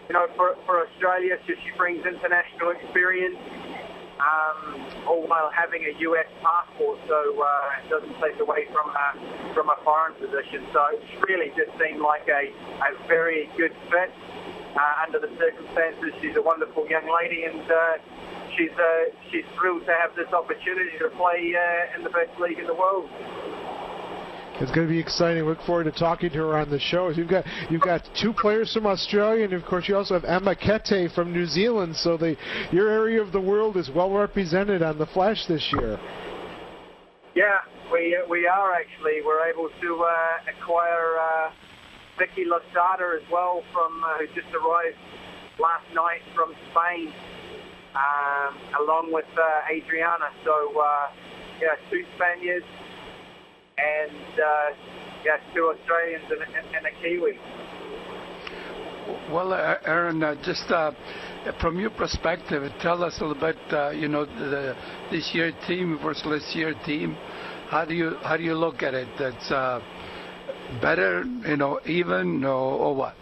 you know, for for Australia, she, she brings international experience, um, all while having a U S passport, so uh, it doesn't take away from her from a foreign position. So it really just seemed like a, a very good fit uh, under the circumstances. She's a wonderful young lady, and uh, she's uh, she's thrilled to have this opportunity to play uh, in the best league in the world. It's going to be exciting. Look forward to talking to her on the show. You've got you've got two players from Australia, and of course you also have Emma Kete from New Zealand. So the your area of the world is well represented on the Flash this year. Yeah, we we are actually. We're able to uh, acquire uh, Vicky Losada as well, from uh, who just arrived last night from Spain, um, along with uh, Adriana. So uh, yeah, two Spaniards. And, uh, yeah, two Australians and, and, and a Kiwi. Well, uh, Aaron, uh, just uh, from your perspective, tell us a little bit, uh, you know, the, this year team versus last year team. How do you how do you look at it? That's uh, better, you know, even, or, or what?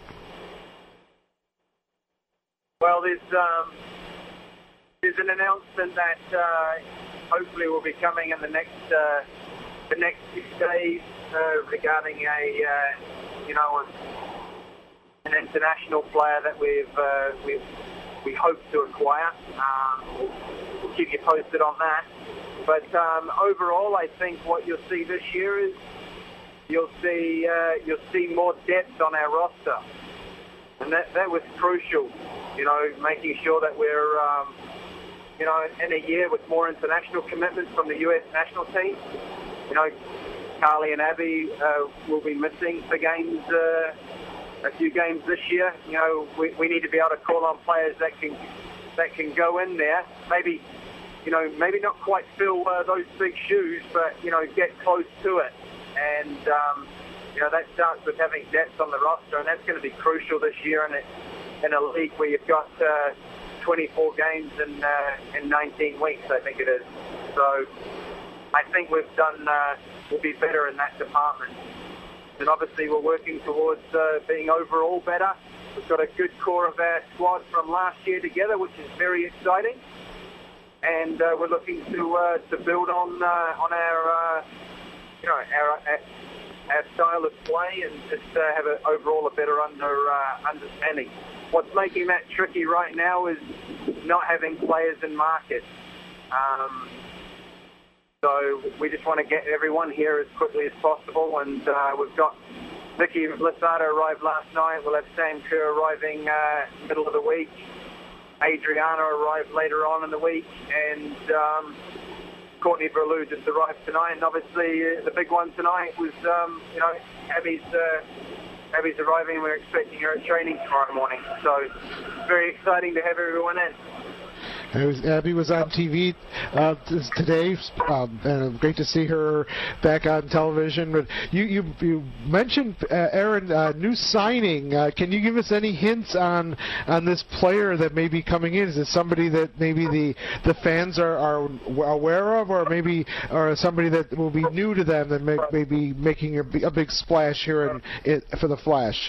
Well, there's um, there's an announcement that uh, hopefully will be coming in the next. Uh, The next six days uh, regarding a, uh, you know, a, an international player that we've uh, we've we hope to acquire. Um, we'll, we'll keep you posted on that. But um, overall, I think what you'll see this year is you'll see uh, you'll see more depth on our roster, and that that was crucial. You know, making sure that we're um, you know in a year with more international commitments from the U S national team. You know, Carly and Abby uh, will be missing for games, uh, a few games this year. You know, we, we need to be able to call on players that can that can go in there. Maybe, you know, maybe not quite fill uh, those big shoes, but you know, get close to it. And um, you know, that starts with having depth on the roster, and that's going to be crucial this year in a, in a league where you've got uh, twenty-four games in uh, in nineteen weeks, I think it is. So. I think we've done, uh, we'll be better in that department. And obviously we're working towards uh, being overall better. We've got a good core of our squad from last year together, which is very exciting. And uh, we're looking to uh, to build on uh, on our, uh, you know, our, our our style of play and just uh, have a, overall a better under uh, understanding. What's making that tricky right now is not having players in market. Um, So we just want to get everyone here as quickly as possible, and uh, we've got Vicky Losada arrived last night. We'll have Sam Kerr arriving uh, middle of the week. Adriana arrived later on in the week, and um, Courtney Verlew just arrived tonight. And obviously uh, the big one tonight was, um, you know, Abby's uh, Abby's arriving. We're expecting her at training tomorrow morning. So very exciting to have everyone in. It was, Abby was on T V uh, today, um, and great to see her back on television. But you you, you mentioned, uh, Aaron, uh, new signing. Uh, can you give us any hints on on this player that may be coming in? Is it somebody that maybe the the fans are, are aware of, or maybe or somebody that will be new to them that may, may be making a, a big splash here in, it, for the Flash?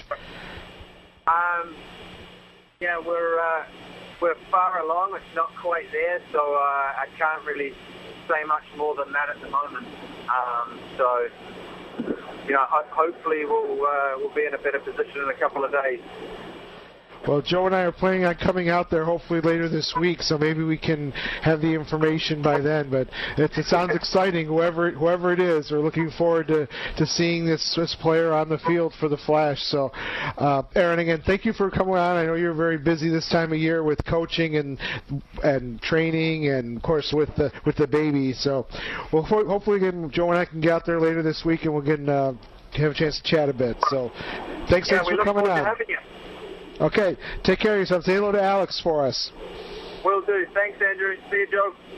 Um, yeah, we're. Uh We're far along. It's not quite there, so uh, I can't really say much more than that at the moment. Um, so, you know, ho- hopefully we'll uh, we'll be in a better position in a couple of days. Well, Joe and I are planning on coming out there hopefully later this week, so maybe we can have the information by then. But it, it sounds exciting, whoever whoever it is. We're looking forward to, to seeing this Swiss player on the field for the Flash. So, uh, Aaron, again, thank you for coming on. I know you're very busy this time of year with coaching and and training, and of course with the with the baby. So, well, hopefully, again, Joe and I can get out there later this week, and we'll get uh, have a chance to chat a bit. So, thanks yeah, so much for coming on. To having you. Okay, take care of yourself. Say hello to Alex for us. Will do. Thanks, Andrew. See you, Joe.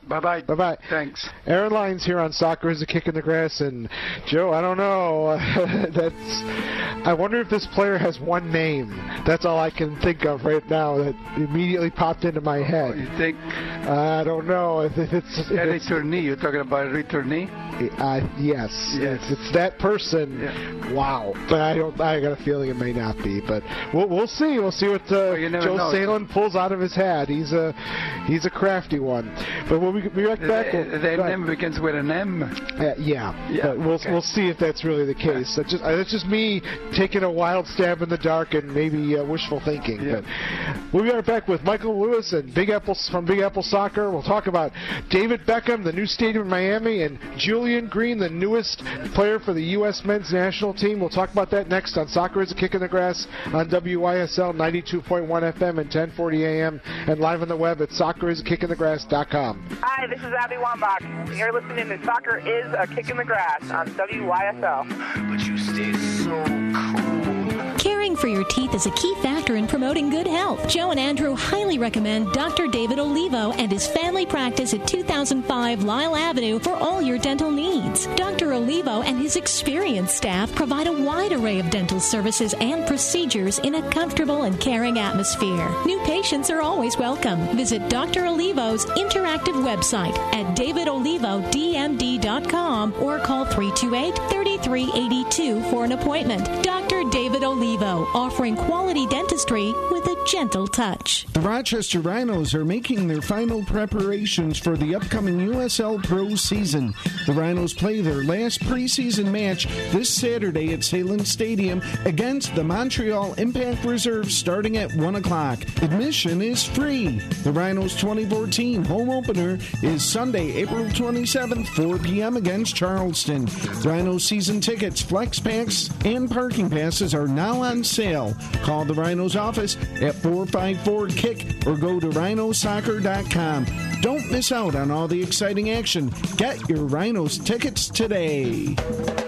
Bye-bye. Bye-bye. Thanks. Aaron Lyons here on Soccer is a Kick in the Grass. And, Joe, I don't know. That's. I wonder if this player has one name. That's all I can think of right now that immediately popped into my head. Oh, you think? I don't know. If it's, if a it's returnee. You're talking about a returnee? Uh, yes. Yes. It's, it's that person. Yeah. Wow. But I don't. I got a feeling it may not be. But we'll we'll see. We'll see what uh, well, Joe know. Salem pulls out of his hat. He's a he's a crafty one. But we'll be, be right back. The, the, the name begins with an M. Uh, yeah. Yeah. But we'll okay. we'll see if that's really the case. That's just uh, that's just me taking a wild stab in the dark and maybe uh, wishful thinking. Yeah. But we'll be right back with Michael Lewis and Big Apple from Big Apple Soccer. We'll talk about David Beckham, the new stadium in Miami, and Julian Green, the newest player for the U S men's national team. We'll talk about that next on Soccer is a Kick in the Grass on W Y S L ninety-two point one F M and ten forty A M and live on the web at soccer is a kick in the grass dot com. Hi, this is Abby Wambach. You're listening to Soccer is a Kick in the Grass on W Y S L. But you stay so cool. Caring for your teeth is a key factor in promoting good health. Joe and Andrew highly recommend Doctor David Olivo and his family practice at two thousand five Lyle Avenue for all your dental needs. Doctor Olivo and his experienced staff provide a wide array of dental services and procedures in a comfortable and caring atmosphere. New patients are always welcome. Visit Doctor Olivo's interactive website at david olivo d m d dot com or call three two eight, three three eight two for an appointment. Doctor David Olivo, offering quality dentistry with a gentle touch. The Rochester Rhinos are making their final preparations for the upcoming U S L Pro season. The Rhinos play their last preseason match this Saturday at Salem Stadium against the Montreal Impact Reserve starting at one o'clock. Admission is free. The Rhinos twenty fourteen home opener is Sunday, April twenty-seventh, four p.m. against Charleston. Rhinos season tickets, flex packs, and parking passes are now on sale. Call the Rhinos office at four five four kick or go to rhino soccer dot com. Don't miss out on all the exciting action. Get your Rhinos tickets today.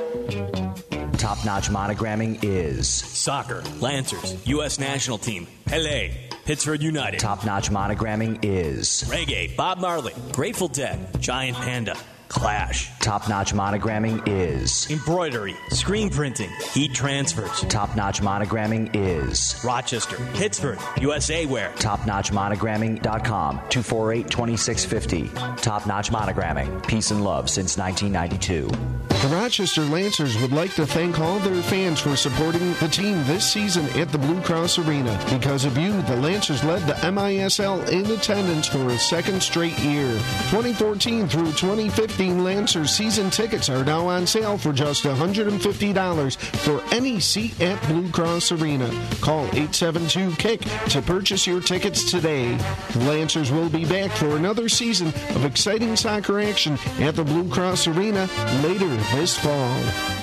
Top-notch monogramming is Soccer, Lancers, U S National Team, Pele, Pittsburgh United. Top-notch monogramming is Reggae, Bob Marley, Grateful Dead, Giant Panda, Clash. Top-notch monogramming is Embroidery, screen printing, heat transfers. Top-notch monogramming is Rochester, Pittsburgh, U S A Wear. top notch monogramming dot com, two four eight, two six five zero. Top-notch monogramming, peace and love since nineteen ninety-two. The Rochester Lancers would like to thank all their fans for supporting the team this season at the Blue Cross Arena. Because of you, the Lancers led the M I S L in attendance for a second straight year. twenty fourteen through twenty fifteen Lancers season tickets are now on sale for just one hundred fifty dollars for any seat at Blue Cross Arena. Call eight seven two kick to purchase your tickets today. The Lancers will be back for another season of exciting soccer action at the Blue Cross Arena later this fall.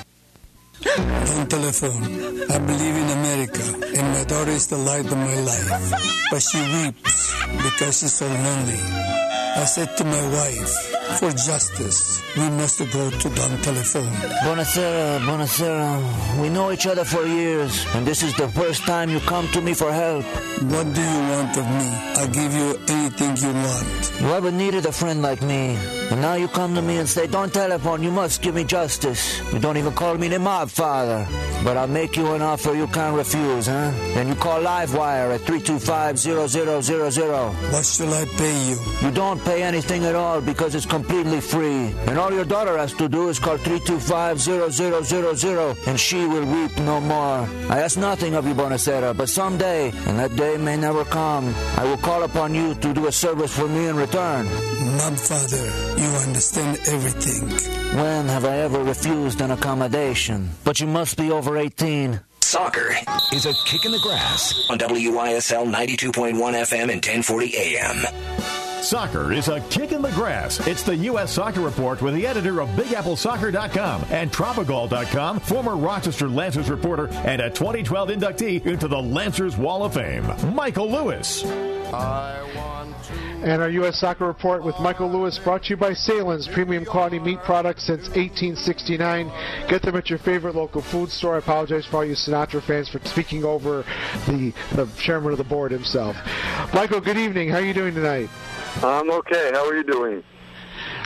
On telephone, I believe in America, and my daughter is the light of my life. But she weeps because she's so lonely. I said to my wife, for justice, we must go to Don Telephone. Buonasera, buonasera. We know each other for years, and this is the first time you come to me for help. What do you want of me? I'll give you anything you want. You ever needed a friend like me, and now you come to me and say, Don Telephone, you must give me justice. You don't even call me the mob father. But I'll make you an offer you can't refuse, huh? Then you call Livewire at three two five, zero zero zero zero. What shall I pay you? You don't pay anything at all because it's completely free. And all your daughter has to do is call three two five, zero zero zero zero, and she will weep no more. I ask nothing of you, Bonacera, but someday, and that day may never come, I will call upon you to do a service for me in return. Mob father, you understand everything. When have I ever refused an accommodation? But you must be over eighteen. Soccer is a kick in the grass on W Y S L ninety-two point one F M and ten forty A M. Soccer is a kick in the grass. It's the U S Soccer Report with the editor of Big Apple Soccer dot com and Tropical dot com, former Rochester Lancers reporter and a twenty twelve inductee into the Lancers Wall of Fame, Michael Lewis. I want to... And our U S Soccer Report with Michael Lewis, brought to you by Salen's premium quality meat products since eighteen sixty-nine. Get them at your favorite local food store. I apologize for all you Sinatra fans for speaking over the, the chairman of the board himself. Michael, good evening. How are you doing tonight? I'm okay. How are you doing?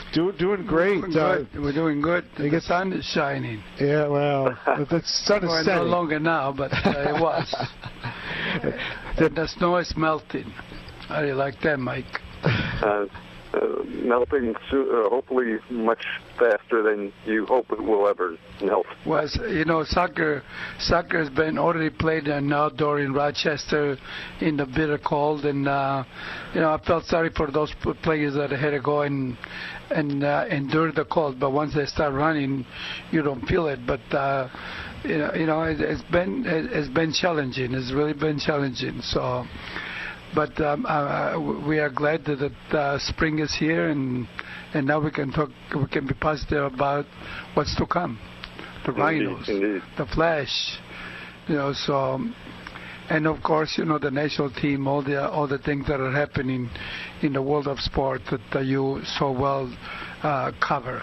Do, doing great. Doing good. Uh, We're doing good. The guess, sun is shining. Yeah, well, the sun is well, setting. No longer now, but uh, it was. the, the snow is melting. How do you like that, Mike? Uh, uh, melting, so, uh, hopefully much faster than you hope it will ever melt. Well, you know, soccer soccer has been already played in outdoor in Rochester in the bitter cold, and uh, you know, I felt sorry for those players that had to go and and uh, endure the cold. But once they start running, you don't feel it. But uh, you know, you know, it, it's been it, it's been challenging. It's really been challenging. So. But um, uh, we are glad that, that uh, spring is here, and and now we can talk. We can be positive about what's to come. The Rhinos, indeed, indeed. the Flash, you know. So, and of course, you know, the national team, all the all the things that are happening in the world of sport that uh, you so well uh, cover.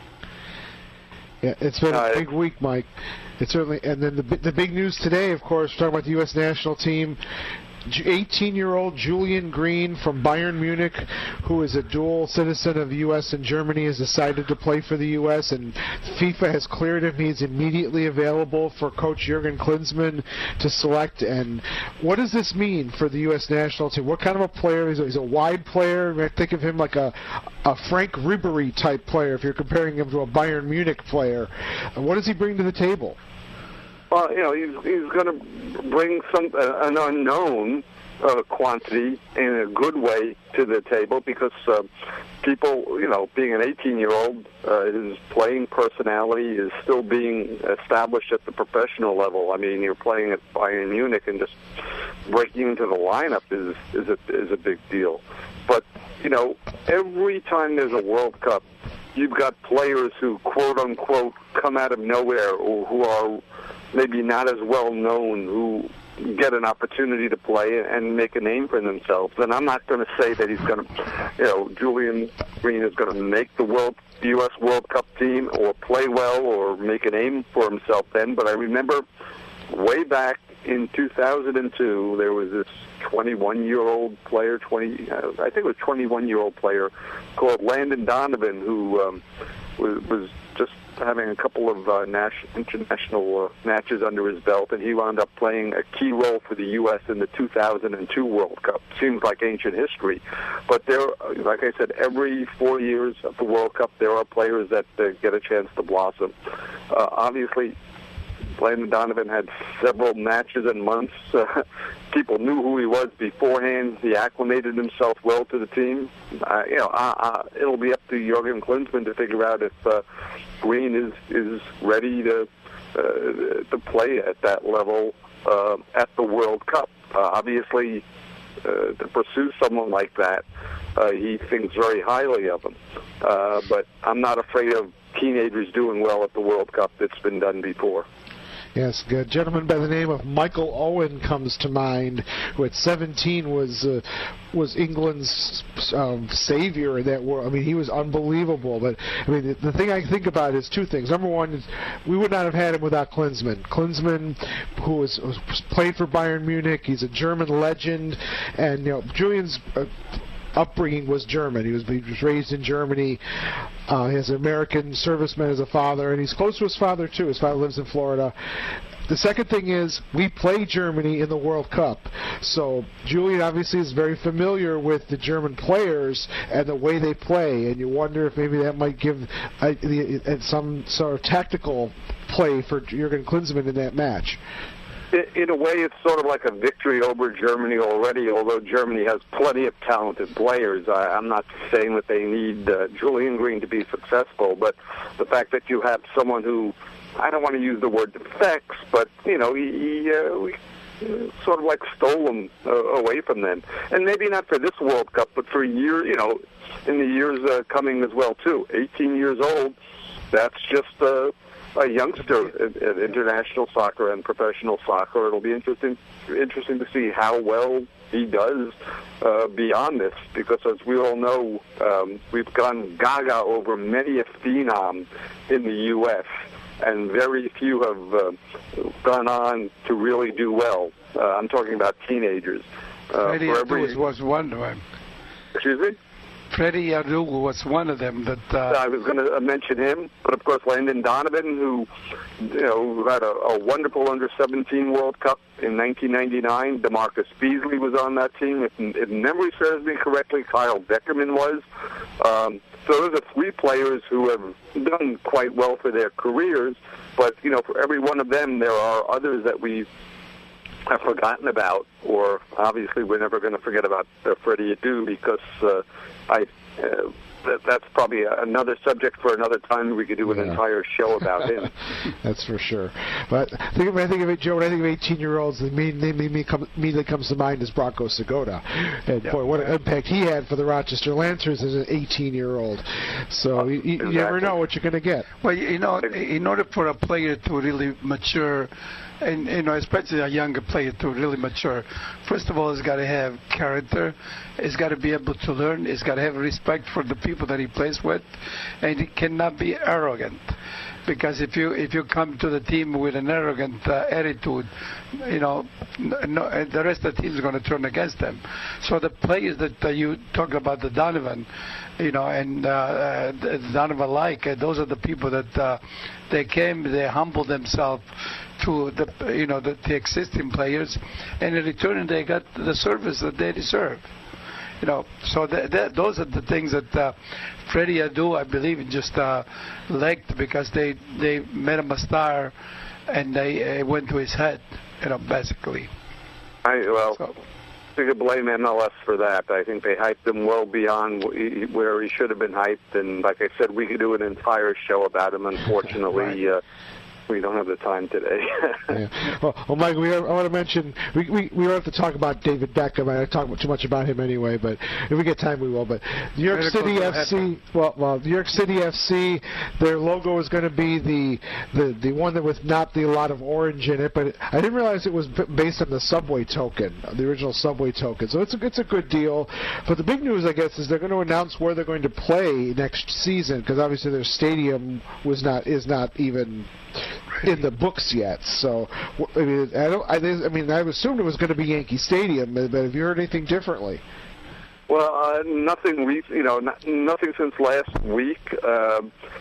Yeah, it's been a big week, Mike. It's certainly, and then the the big news today, of course, we're talking about the U S national team. eighteen-year-old Julian Green from Bayern Munich, who is a dual citizen of the U S and Germany, has decided to play for the U S, and FIFA has cleared him. He's immediately available for Coach Jurgen Klinsmann to select. And what does this mean for the U S national team? What kind of a player? He's a, he's a wide player. I think of him like a, a Frank Ribery type player if you're comparing him to a Bayern Munich player. What does he bring to the table? Well, you know, he's he's going to bring some uh, an unknown uh, quantity in a good way to the table because uh, people, you know, being an eighteen-year-old, uh, his playing personality is still being established at the professional level. I mean, you're playing at Bayern Munich, and just breaking into the lineup is is a is a big deal. But you know, every time there's a World Cup, you've got players who, quote unquote, come out of nowhere or who are maybe not as well known, who get an opportunity to play and make a name for themselves. And I'm not going to say that he's going to, you know, Julian Green is going to make the world U S World Cup team or play well or make a name for himself then. But I remember way back in two thousand two, there was this twenty-one-year-old player, twenty, uh, I think it was twenty-one-year-old player called Landon Donovan, who um, was, was just having a couple of uh, nas- international uh, matches under his belt, and he wound up playing a key role for the U S in the two thousand two World Cup. Seems like ancient history, but there, like I said, every four years of the World Cup, there are players that uh, get a chance to blossom. Uh, obviously, Landon Donovan had several matches and months. Uh, people knew who he was beforehand. He acclimated himself well to the team. Uh, you know, uh, uh, it'll be up to Jurgen Klinsmann to figure out if uh, Green is is ready to uh, to play at that level uh, at the World Cup. Uh, obviously, uh, to pursue someone like that, uh, he thinks very highly of him. Uh, but I'm not afraid of teenagers doing well at the World Cup. It's been done before. Yes, a gentleman by the name of Michael Owen comes to mind, who at seventeen was uh, was England's um, savior in that world. I mean, he was unbelievable. But I mean, the, the thing I think about is two things. Number one is we would not have had him without Klinsmann. Klinsmann, who was, was played for Bayern Munich, he's a German legend, and you know, Julian's Uh, upbringing was German. He was, he was raised in Germany. Uh, he has an American serviceman as a father, and he's close to his father, too. His father lives in Florida. The second thing is we play Germany in the World Cup. So Julian obviously is very familiar with the German players and the way they play, and you wonder if maybe that might give uh, the, uh, some sort of tactical play for Jurgen Klinsmann in that match. In a way, it's sort of like a victory over Germany already, although Germany has plenty of talented players. I, I'm not saying that they need uh, Julian Green to be successful, but the fact that you have someone who, I don't want to use the word defects, but, you know, he, he uh, we, sort of like stole them uh, away from them. And maybe not for this World Cup, but for years, you know, in the years uh, coming as well, too. eighteen years old, that's just Uh, a youngster in, in international soccer and professional soccer. It'll be interesting interesting to see how well he does uh, beyond this, because as we all know, um, we've gone gaga over many a phenom in the U S, and very few have uh, gone on to really do well. Uh, I'm talking about teenagers. Uh, Freddie for every, was one of them. Excuse me? Freddie Adu was one of them. That uh, I was going to mention him, but of course Landon Donovan, who you know who had a, a wonderful under seventeen World Cup in nineteen ninety-nine. DeMarcus Beasley was on that team. If, if memory serves me correctly, Kyle Beckerman was. Um, so those are three players who have done quite well for their careers. But you know, for every one of them, there are others that we have forgotten about, or obviously we're never going to forget about uh, Freddie Adu, because uh, I uh, that, that's probably another subject for another time. We could do an yeah. entire show about him. That's for sure. But think of, I think of it, Joe. When I think of eighteen-year-olds, the name immediately come, comes to mind is Bronco Segota. And yeah. boy, what an impact he had for the Rochester Lancers as an eighteen-year-old. So uh, you, you exactly. never know what you're going to get. Well, you know, in order for a player to really mature, and you know, especially a younger player to really mature, first of all, he's got to have character. He's got to be able to learn. He's got to have respect for the people that he plays with, and he cannot be arrogant. Because if you if you come to the team with an arrogant uh, attitude, you know, no, the rest of the team is going to turn against them. So the players that uh, you talk about, the Donovan, you know, and uh, uh, Donovan like, uh, those are the people that uh, they came, they humbled themselves to the you know the, the existing players, and in return they got the service that they deserve. You know, so th- th- those are the things that uh, Freddie Adu, I believe, just uh, liked, because they they made him a star, and they uh, went to his head, you know, basically. I well, so. you could blame M L S for that. I think they hyped him well beyond where he should have been hyped, and like I said, we could do an entire show about him. Unfortunately. Right. uh, We don't have the time today. yeah. Well, well, Mike, we have, I want to mention, we we we don't have to talk about David Beckham. I talk too much about him anyway, but if we get time, we will. But New York City F C, well, well, New York City F C, their logo is going to be the the the one that with not the lot of orange in it. But I didn't realize it was based on the subway token, the original subway token. So it's a, it's a good deal. But the big news, I guess, is they're going to announce where they're going to play next season, because obviously their stadium was not is not even in the books yet. So I mean, I don't. I, I mean, I assumed it was going to be Yankee Stadium, but have you heard anything differently? Well, uh, nothing. Re- you know, not, nothing since last week. Uh,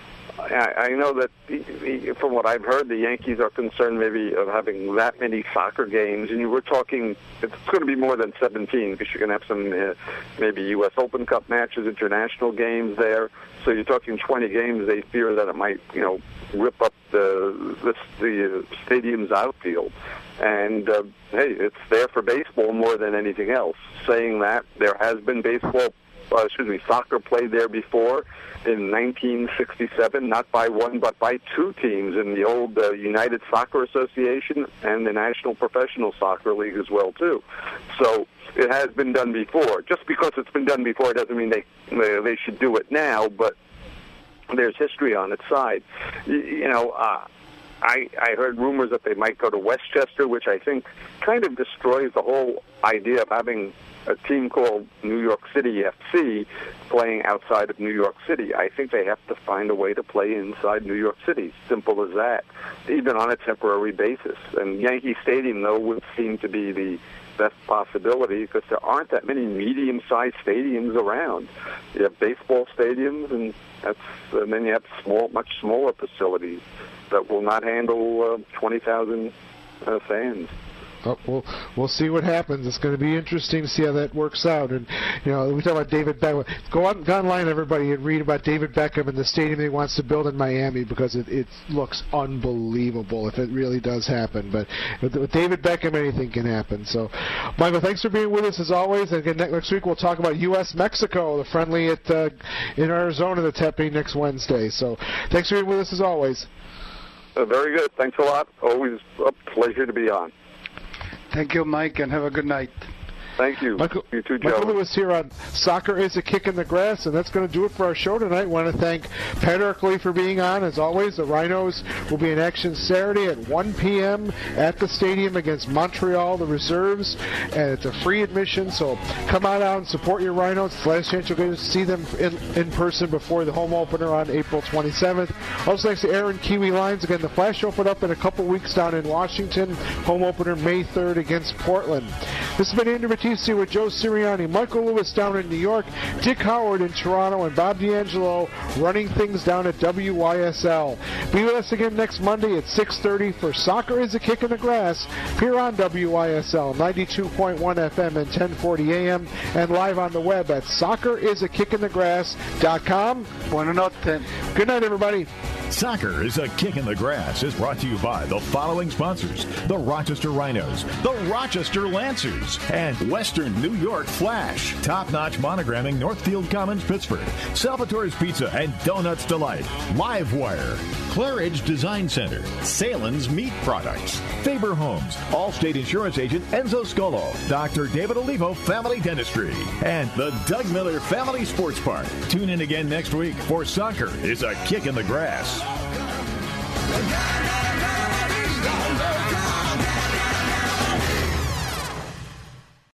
I, I know that, the, the, from what I've heard, the Yankees are concerned maybe of having that many soccer games, and you were talking. It's going to be more than seventeen, because you're going to have some uh, maybe U S Open Cup matches, international games there. So you're talking twenty games. They fear that it might, you know, rip up the the, the stadium's outfield. And uh, hey, it's there for baseball more than anything else. Saying that, there has been baseball, uh, excuse me, soccer played there before in nineteen sixty-seven, not by one but by two teams in the old uh, United Soccer Association and the National Professional Soccer League as well too. So it has been done before. Just because it's been done before doesn't mean they they should do it now, but there's history on its side. You, you know, uh, I, I heard rumors that they might go to Westchester, which I think kind of destroys the whole idea of having a team called New York City F C playing outside of New York City. I think they have to find a way to play inside New York City. Simple as that, even on a temporary basis. And Yankee Stadium, though, would seem to be the best possibility, because there aren't that many medium-sized stadiums around. You have baseball stadiums, and that's and then you have small, much smaller facilities that will not handle uh, twenty thousand uh, fans. Oh, we'll we'll see what happens. It's going to be interesting to see how that works out. And you know, we talk about David Beckham. Go on, go online, everybody, and read about David Beckham and the stadium he wants to build in Miami, because it, it looks unbelievable if it really does happen. But with, with David Beckham, anything can happen. So, Michael, thanks for being with us as always. And again, next week we'll talk about U S Mexico, the friendly at uh, in Arizona that's happening next Wednesday. So, thanks for being with us as always. Uh, very good. Thanks a lot. Always a pleasure to be on. Thank you, Mike, and have a good night. Thank you. Michael, you too, Joe. Michael Lewis here on Soccer is a Kick in the Grass, and that's going to do it for our show tonight. I want to thank Pat Erkley for being on. As always, the Rhinos will be in action Saturday at one p.m. at the stadium against Montreal, the reserves, and it's a free admission, so come on out and support your Rhinos. It's the last chance you'll get to see them in, in person before the home opener on April twenty-seventh. Also, thanks to Aaron Kiwi Lines. Again, the Flash open up in a couple weeks down in Washington. Home opener May third against Portland. This has been Andrew Battisti with Joe Sirianni, Michael Lewis down in New York, Dick Howard in Toronto, and Bob D'Angelo running things down at W Y S L. Be with us again next Monday at six thirty for Soccer is a Kick in the Grass here on W Y S L ninety-two point one F M and ten forty A M and live on the web at soccer is a kick in the grass dot com. Buenas noches. Good night, everybody. Soccer is a Kick in the Grass is brought to you by the following sponsors: the Rochester Rhinos, the Rochester Lancers, and Western New York Flash, top-notch monogramming, Northfield Commons, Pittsburgh, Salvatore's Pizza and Donuts Delight, Livewire, Claridge Design Center, Salen's Meat Products, Faber Homes, Allstate Insurance Agent Enzo Scolo, Doctor David Olivo Family Dentistry, and the Doug Miller Family Sports Park. Tune in again next week for Soccer is a Kick in the Grass. The guy,